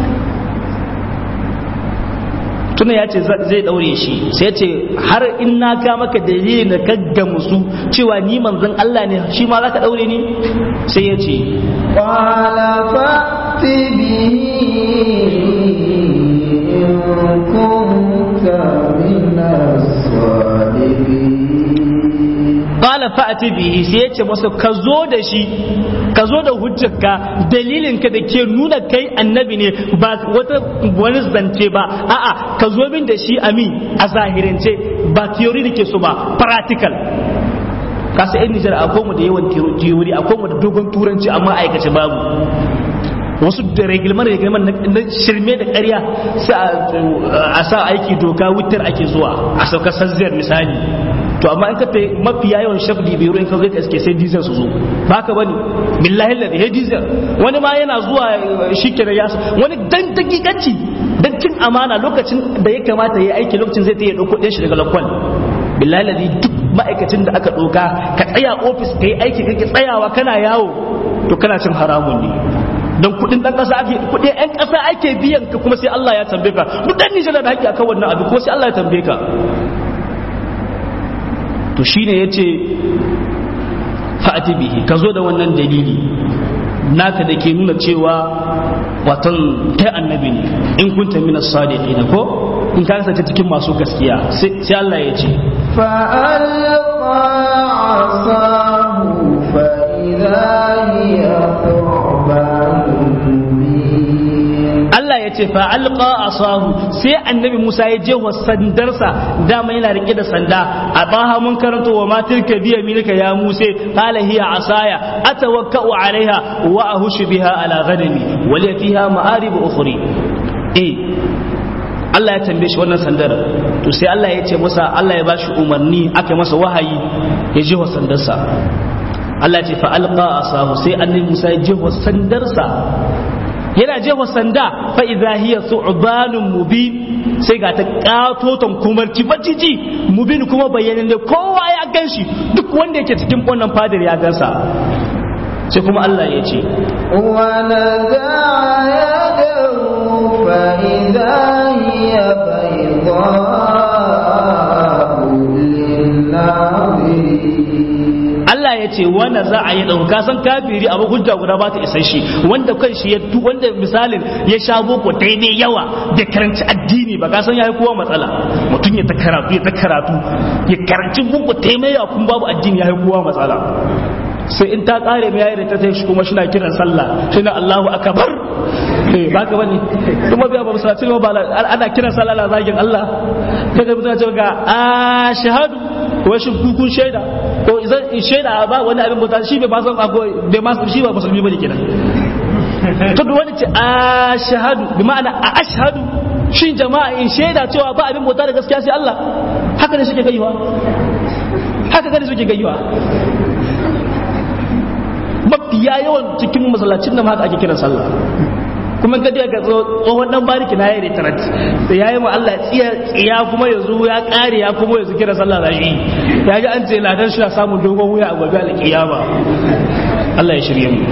tuna ya ce zai daure shi sai ce har in na ka maka dalilin da ka gamsu cewa ni manzon Allah ne shi ma zaka daure ni sai ya ce qala fa'ti bihi in kunta minas sadiqin qala fa'ti bihi sai ya ce masa ka zo da shi ka zo da hujjarka dalilin ka da ke nuna kai annabi ne ba wata wani zance ba a'a ka zo min da shi amin a zahirance ba theory da ke so ba practical kasa yan Nijar akwai mu da yawan theory akwai mu da dogon turanci amma aikace babu wasu da regilman regilman na shirme da ƙarya sai a sa aiki doka wutar ake zuwa a sauka sazziyar misali to amma in ka ta mafiya yawan shafdi bai ruwan ka zai ka iske sai diesel su zo ba ka bane billahi ladhi he diesel wani ma yana zuwa shikenan ya wani dan dakikanci dan cin amana lokacin da ya kamata ya aiki lokacin zai ta ya dauko ɗin shi daga lakwal billahi ladhi duk ma'aikacin da aka doka ka tsaya ofis ka yi aiki kake tsayawa kana yawo to kana cin haramun ne don kudin dan kasa ake kudin yan kasa ake biyan ka kuma sai Allah ya tambaye ka duk dan Nijar da haƙƙi akan wannan abu ko sai Allah ya tambaye ka to shine yace fa'ati bihi ka zo da wannan dalili naka da ke nuna cewa watan kai annabi ne in kunta min as-sadiqin ko in ka kasance cikin masu gaskiya sai Allah ya ce fa'alqa asahu fa idha hiya Allah ya ce fa'alqa asahu sai annabi Musa ya je wa sandarsa dama yana rike da sanda a baha mun karanto wa ma tilka biya milka ya Musa qala hiya asaya atawakkau alaiha wa ahushu biha ala ghanami wa li fiha ma'arib ukhri eh Allah ya tambaye shi wannan sandar to sai Allah ya ce masa Allah ya bashi umarni aka masa wahayi ya je wa sandarsa Allah ya ce fa'alqa asahu sai annabi Musa ya je wa sandarsa yana jefa sanda fa idza hiya su'banun mubin sai ga ta katoton kumarci baciji mubin kuma bayanan da kowa ya ganshi duk wanda yake cikin wannan fadar ya gansa sai kuma Allah ya ce wa naza'a yadahu fa idza hiya bayda'u lin-nazirin Allah ya ce wanda za a yi ɗauka san kafiri abu hujja guda ba ta isa shi wanda kan shi wanda misalin ya sha boko daidai yawa da karanci addini ba ka san ya yi kowa matsala mutum ya ta karatu ya ta karatu ya karanci boko taimaya kuma babu addini ya yi kowa matsala sai in ta kare mai yayin ta tashi kuma shi na kiran sallah shi na Allahu akbar eh ba ka bane kuma biya ba musallaci ba ana kiran sallah la zagin Allah kaga mutane ce ga ashhadu wa shi kun shaida ko idan shaida ba wani abin bauta shi bai ba san akwai bai ma shi ba musulmi bane kenan to duk wani ce ashhadu bi ma'ana ashhadu shin jama'a in shaida cewa ba abin bauta da gaskiya sai Allah haka ne suke gaiwa haka ne suke gaiwa mafiya yawan cikin masallacin nan haka ake kiran sallah kuma ga daga tsohon dan bariki na yayi retirat da yayi mu Allah tsiya tsiya kuma yanzu ya kare ya kuma yanzu kiran sallah zashi ya ji an ce ladan shi na samun dogon wuya a gobe alkiyama Allah ya shirye mu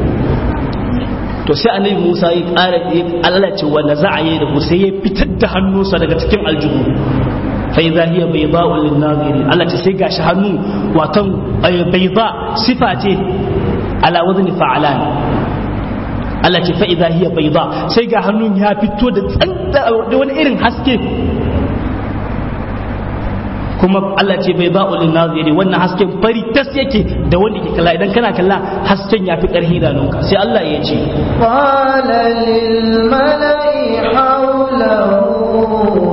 to sai annabi Musa ya kara Allah ce wanda za a yi da sai ya fitar da hannunsa daga cikin aljihu fa idza hiya bayda'u lin-nazirin Allah ce sai gashi hannu watan bayda sifa ce ala wazni fa'alan Allah ce fa idza hiya bayda sai ga hannun ya fito da tsanda da wani irin haske kuma Allah ce bayda'u lin-naziri wannan hasken fari tas yake da wanda ke kalla idan kana kalla hasken ya fi karhi da nunka sai Allah ya ce qala lil mala'i hawlahu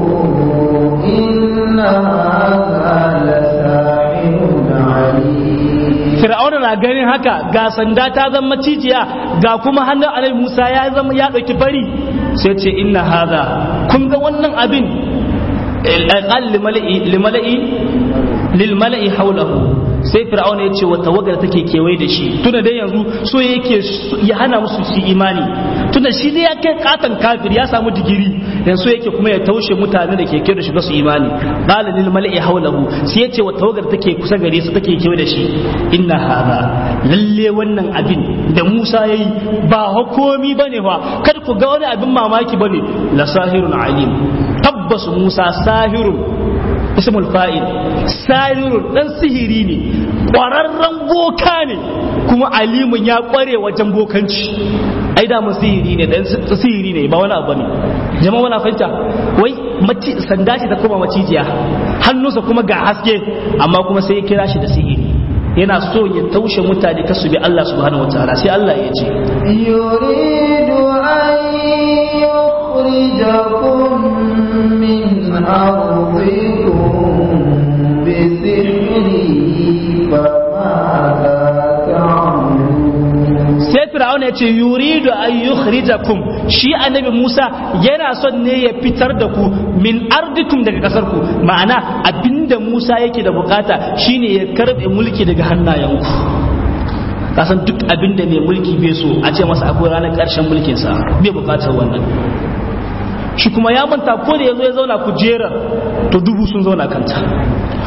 inna hadha la sahirun alim Fir'auna na ganin haka ga sanda ta zama cijiya ga kuma hannun Annabi Musa ya zama ya dauki fari sai ce inna hadha kun ga wannan abin al limala'i limala'i lil mala'i hawlahu sai Fir'auna ya ce wa tawagar take kewaye da shi tunda dai yanzu so yake ya hana musu su imani tunda shi dai ya kai katan kafir ya samu digiri yanzu yake kuma ya taushe mutane da ke kewaye da shi su imani qala lil mala'i hawlahu sai ya ce wa tawagar take kusa gare su take kewaye da shi inna hadha lalle wannan abin da Musa yayi ba hukomi bane fa kar ku ga wani abin mamaki bane la sahirun alim tabbas Musa sahirun ismul fa'il sahirun dan sihiri ne ƙwararren boka ne kuma alimun ya ƙware wajen bokanci ai da mun sihiri ne dan sihiri ne ba wani abu ne jama'a wala fahimta wai mace sanda ce ta kuma macijiya hannunsa kuma ga haske amma kuma sai ya kira shi da sihiri yana so ya taushe mutane kasu bi Allah subhanahu wataala sai Allah ya ce yuridu an yukhrijakum min ardikum bi sihrihi famada ta'malun sai Fir'auna ya ce yuridu an yukhrijakum shi annabi Musa yana son ne ya fitar da ku min ardikum daga kasar ku ma'ana abinda Musa yake da bukata shine ya karbe mulki daga hannayenku kasan duk abinda mai mulki bai so a ce masa akwai ranar karshen mulkin sa bai bukatar wannan shi kuma ya manta ko da yazo ya zauna kujerar to dubu sun zauna kanta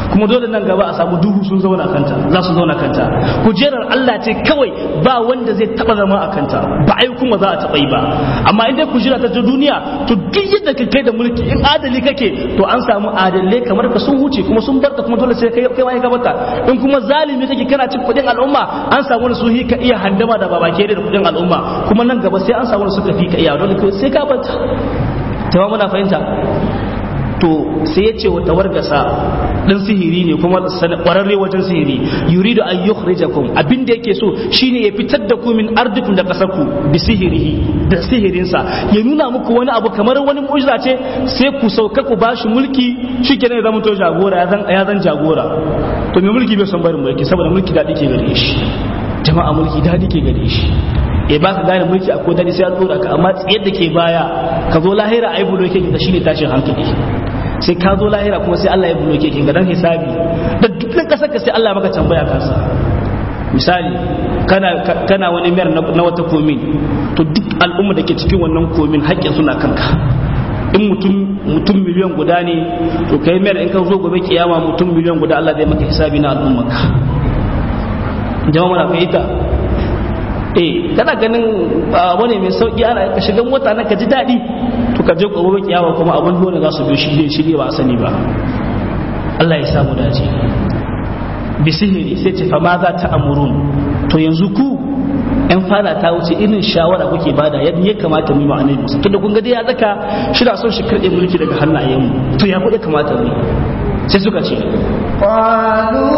kuma dole nan gaba a samu duhu sun zauna kanta za su zauna kanta kujerar Allah ce kawai ba wanda zai taba zama a kanta ba ai kuma za a taba yi ba amma in dai kujera ta duniya to duk yadda ka kai da mulki in adali kake to an samu adalai kamar ka sun wuce kuma sun barka kuma dole sai kai kai wani gabata in kuma zalimi kake kana cin kudin al'umma an samu su hi ka iya handama da babake da kudin al'umma kuma nan gaba sai an samu su ka fi ka iya dole sai ka bata tawa muna fahimta to sai ya ce wata wargasa dan sihiri ne kuma kwararre wajen sihiri yuridu an yukhrijakum abinda yake so shine ya fitar da ku min ardikum da kasarku bi sihirihi da sihirinsa ya nuna muku wani abu kamar wani mu'jiza ce sai ku sauka ku bashi mulki shikenan ya zama to jagora ya zan ya zan jagora to me mulki bai san barin mulki saboda mulki dadi ke gare shi jama'a mulki dadi ke gare shi e ba ka gane mulki akwai dadi sai an dora ka amma tsiyar da ke baya ka zo lahira ai bulo yake da shine tashin hankali sai ka zo lahira kuma sai Allah ya bulo yake ga dan hisabi da dukkan kasar ka sai Allah maka tambaya kansa misali kana kana wani mayar na wata komin to duk al'umma da ke cikin wannan komin haƙƙin suna kanka in mutum mutum miliyan guda ne to kai mayar in ka zo gobe kiyama mutum miliyan guda Allah zai maka hisabi na al'ummarka jama'a mana fahimta eh kana ganin wani mai sauki ana ka shiga mota na ka ji daɗi to ka je gobe kiyama kuma abin dole za su biyo shi ne shi ba a sani ba Allah ya samu dace bi sihiri sai ce fa ma za ta amurun to yanzu ku yan fara ta wuce irin shawara kuke bada yadda ya kamata mu yi ma'anar musu tunda kun ga dai ya zaka shi da son shi karɓe mulki daga hannayen mu to ya kuɗe kamata mu sai suka ce qalu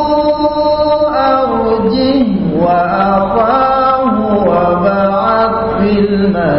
arji wa aqahu wa ba'ath fil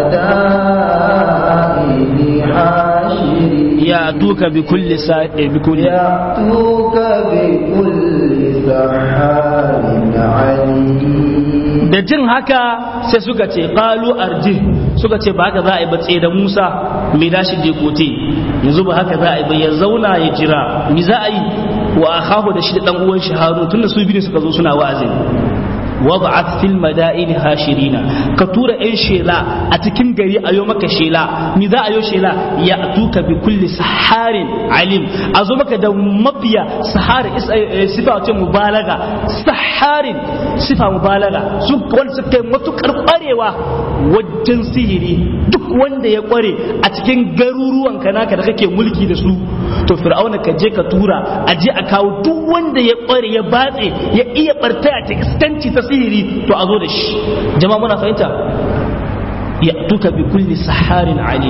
madaini hashiri ya tuka bi kulli sa'i bi kulli ya tuka bi kulli saharin alim. Da jin haka sai suka ce qalu arji suka ce ba haka za a yi batse da Musa mai dashi je kote yanzu ba haka za a yi ba ya zauna ya jira mi za a yi wa akhahu da shi da dan uwan shi Harun tunda su biyu suka zo suna wa'azi wab'ath fil madaini hashirina ka tura yan shela a cikin gari ayo maka shela mi za ayo shela ya tuka bi kulli saharin alim azo maka da mafiya sahar sifa ce mubalaga saharin sifa mubalaga su wanda suka yi matukar kwarewa wajen sihiri duk wanda ya kware a cikin garuruwan ka naka da kake mulki da su to fir'auna ka je ka tura a je a kawo duk wanda ya kware ya batse ya iya bartaya ta istanci ta sihiri to a zo da shi jama'a muna fahimta ya tuka bi kulli saharin ali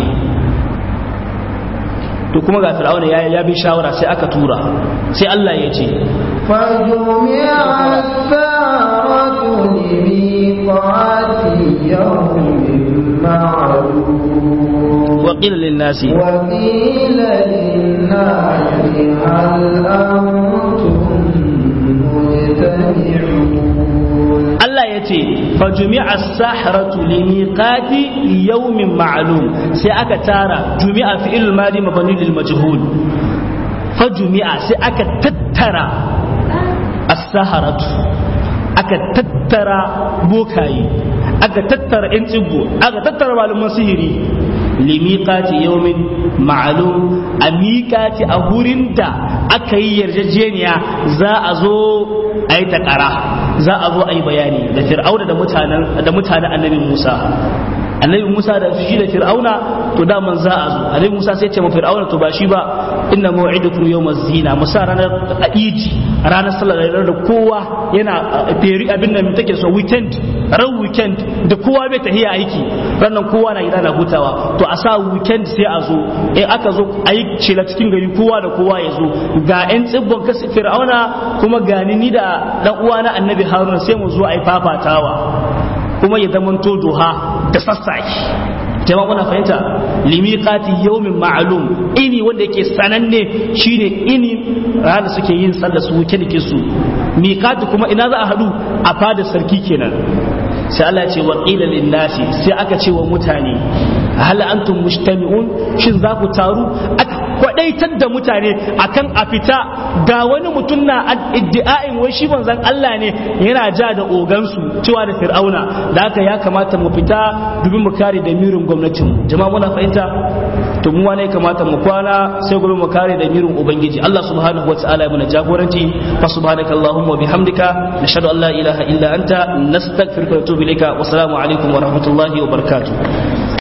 to kuma ga fir'auna ya ya bi shawara sai aka tura sai Allah ya ce فجمع السحرة لميقات يوم معلوم وقيل للناس وقيل للناس هل أنتم مجتمعون Allah ya ce fajumi'a sahratu limiqati yawmin ma'lum sai aka tara jumi'a fi'il madi mabni lil majhul fajumi'a sai aka tattara as-sahratu aka tattara bokayi aka tattara yan tsibbo aka tattara malaman sihiri limiqati yawmin ma'lum a miqati a hurin da aka yi yarjejeniya za a zo a yi takara za a zo a yi bayani da fir'auna da mutanen da mutanen annabi Musa annabi Musa da shi da fir'auna to daman za a zo annabi Musa sai ya ce ma fir'auna to ba shi ba inna maw'idukum yawmaz zina musa ranar aidi ranar sallar da kowa yana feri abin da take so weekend ran weekend da kowa bai tahiya aiki ranar kowa na gida na hutawa to a sa weekend sai a zo in aka zo a yi shela cikin gari kowa da kowa ya zo ga yan tsibbon kasi fir'auna kuma gani ni da dan uwana annabi haruna sai mu zo a yi fafatawa kuma ya zamanto duha da sassaki jama'a kuna fahimta limiqati yawmin ma'lum ini wanda yake sananne shine ini ranar suke yin sallar su wuke dake su miqati kuma ina za a hadu a fadar sarki kenan sai Allah ya ce wa qila lin nasi sai aka ce wa mutane hal antum mujtami'un shin za ku taru aka kwadaitar da mutane akan a fita ga wani mutum na iddi'a'in wai shi manzon Allah ne yana ja da ogansu cewa da fir'auna da haka ya kamata mu fita domin mu kare da mirin gwamnatin jama'a muna fahimta to mu wane kamata mu kwana sai gobe mu kare da mirin ubangiji Allah subhanahu wataala ya muna jagoranci fa subhanakallahumma wa bihamdika nashhadu an la ilaha illa anta nastaghfiruka wa natubu ilayka wa assalamu alaikum wa rahmatullahi wa barakatuh